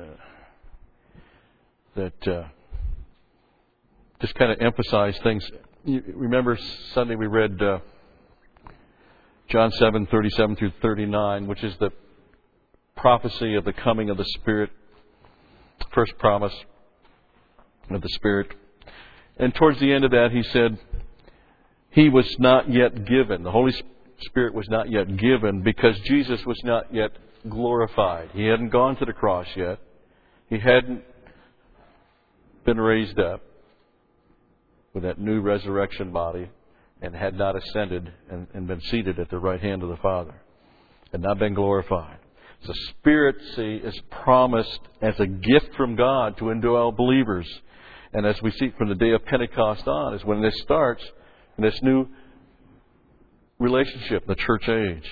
that uh, just kind of emphasize things. You remember Sunday we read uh, John seven thirty-seven through thirty-nine, which is the prophecy of the coming of the Spirit, first promise of the Spirit. And towards the end of that, he said, He was not yet given. The Holy Spirit was not yet given because Jesus was not yet glorified. He hadn't gone to the cross yet. He hadn't been raised up with that new resurrection body and had not ascended and, and been seated at the right hand of the Father. Had not been glorified. The Spirit, see, is promised as a gift from God to indwell believers. And as we see from the day of Pentecost on, is when this starts, in this new relationship, the church age.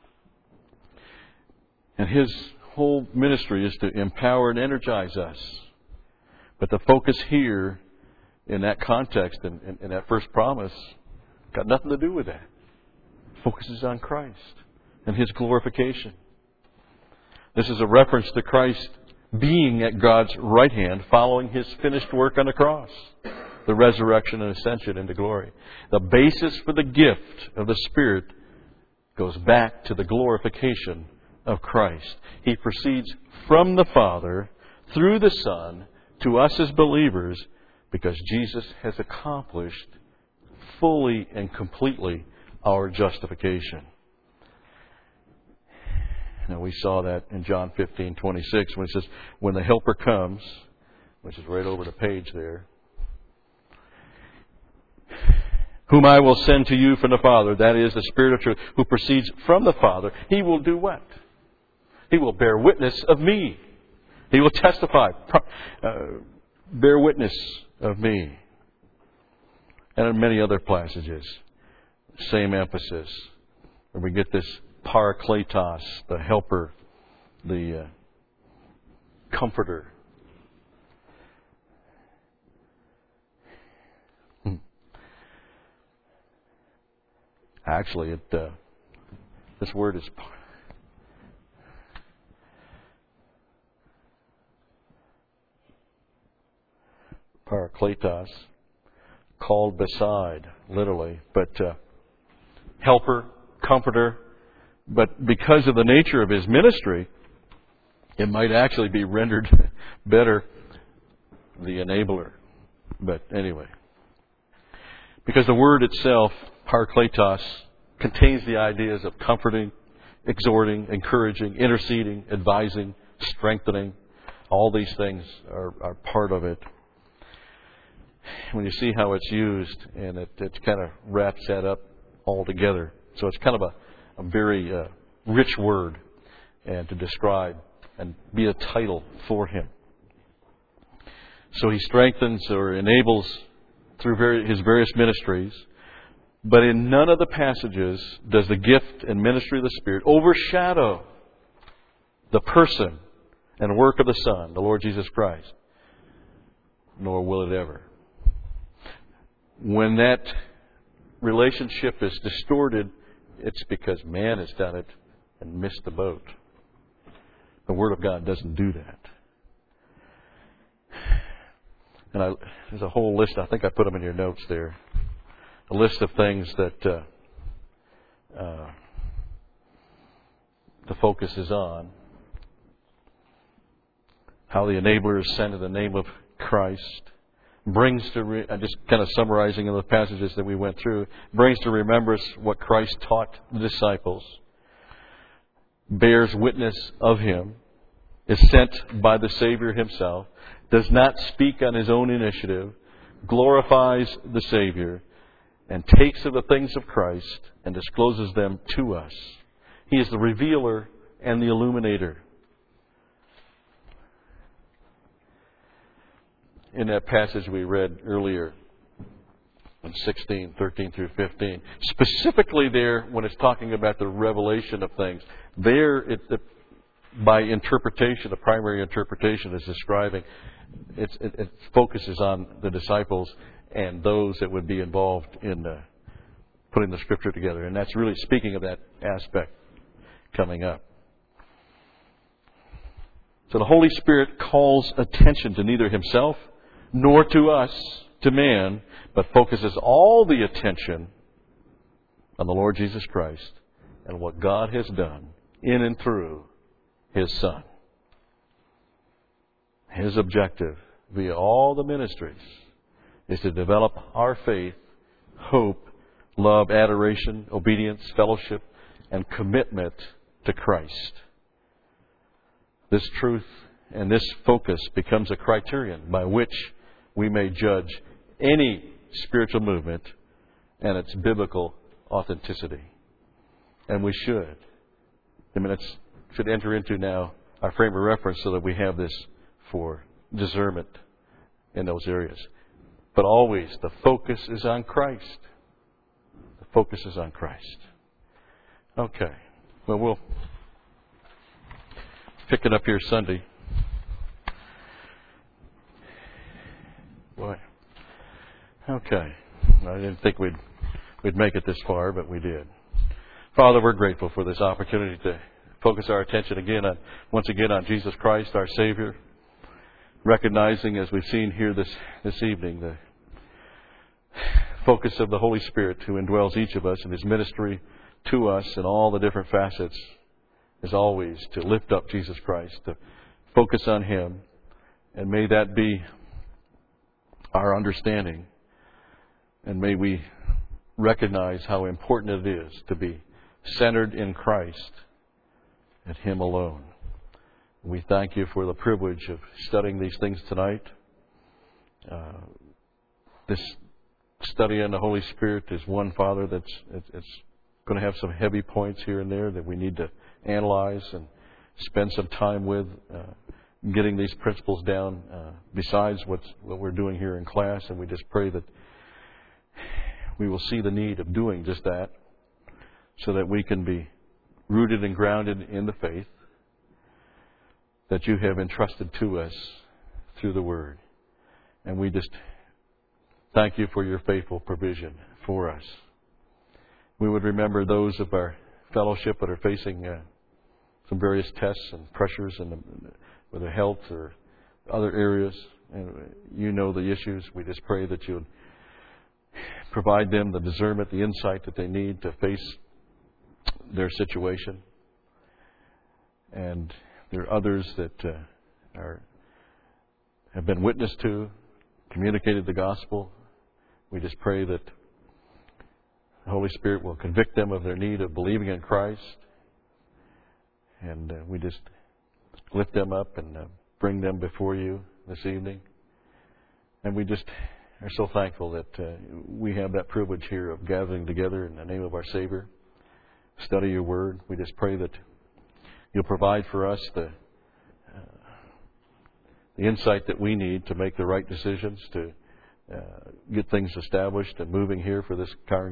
And His whole ministry is to empower and energize us. But the focus here, in that context, and in, in, in that first promise, got nothing to do with that. It focuses on Christ and His glorification. This is a reference to Christ being at God's right hand following His finished work on the cross. The resurrection and ascension into glory. The basis for the gift of the Spirit goes back to the glorification of Christ. He proceeds from the Father through the Son to us as believers because Jesus has accomplished fully and completely our justification. Now we saw that in John fifteen twenty-six when it says, when the Helper comes, which is right over the page there, whom I will send to you from the Father, that is the Spirit of truth, who proceeds from the Father, He will do what? He will bear witness of me. He will testify, uh, bear witness of me. And in many other passages, same emphasis. Where we get this Parakletos, the helper, the uh, comforter. Actually, it uh, this word is Parakletos, called beside, literally, but uh, helper, comforter. But because of the nature of His ministry, it might actually be rendered better, the enabler. But anyway, because the word itself, Parakletos, contains the ideas of comforting, exhorting, encouraging, interceding, advising, strengthening. All these things are, are part of it. When you see how it's used, and it, it kind of wraps that up all together. So it's kind of a, a very uh, rich word and to describe and be a title for Him. So He strengthens or enables through very, His various ministries. But in none of the passages does the gift and ministry of the Spirit overshadow the person and work of the Son, the Lord Jesus Christ. Nor will it ever. When that relationship is distorted, it's because man has done it and missed the boat. The Word of God doesn't do that. And I, there's a whole list. I think I put them in your notes there. A list of things that uh, uh, the focus is on. How the enabler is sent in the name of Christ. Brings to, re- I'm just kind of summarizing in the passages that we went through, brings to remembrance what Christ taught the disciples. Bears witness of Him. Is sent by the Savior Himself. Does not speak on His own initiative. Glorifies the Savior. And takes of the things of Christ and discloses them to us. He is the revealer and the illuminator. In that passage we read earlier, in sixteen, thirteen through fifteen, specifically there when it's talking about the revelation of things, there it, it, by interpretation, the primary interpretation is describing, it, it, it focuses on the disciples and those that would be involved in uh, putting the Scripture together. And that's really speaking of that aspect coming up. So the Holy Spirit calls attention to neither Himself nor to us, to man, but focuses all the attention on the Lord Jesus Christ and what God has done in and through His Son. His objective via all the ministries is to develop our faith, hope, love, adoration, obedience, fellowship, and commitment to Christ. This truth and this focus becomes a criterion by which we may judge any spiritual movement and its biblical authenticity. And we should. I mean, it should enter into now our frame of reference so that we have this for discernment in those areas. But always the focus is on Christ. The focus is on Christ. Okay. Well, we'll pick it up here Sunday. Boy. Okay. I didn't think we'd we'd make it this far, but we did. Father, we're grateful for this opportunity to focus our attention again on once again on Jesus Christ, our Savior. Recognizing, as we've seen here this, this evening, the focus of the Holy Spirit who indwells each of us in His ministry to us in all the different facets is always to lift up Jesus Christ, to focus on Him. And may that be our understanding. And may we recognize how important it is to be centered in Christ and Him alone. We thank You for the privilege of studying these things tonight. Uh, this study on the Holy Spirit is one, Father, that's it's, it's going to have some heavy points here and there that we need to analyze and spend some time with, uh, getting these principles down, uh, besides what's, what we're doing here in class. And we just pray that we will see the need of doing just that so that we can be rooted and grounded in the faith that You have entrusted to us through the Word. And we just thank You for Your faithful provision for us. We would remember those of our fellowship that are facing uh, some various tests and pressures, and whether health or other areas. And You know the issues. We just pray that You would provide them the discernment, the insight that they need to face their situation. And there are others that uh, are have been witnessed to, communicated the gospel. We just pray that the Holy Spirit will convict them of their need of believing in Christ. And uh, we just lift them up and uh, bring them before You this evening. And we just are so thankful that uh, we have that privilege here of gathering together in the name of our Savior, study Your Word. We just pray that You'll provide for us the uh, the insight that we need to make the right decisions, to uh, get things established and moving here for this congregation.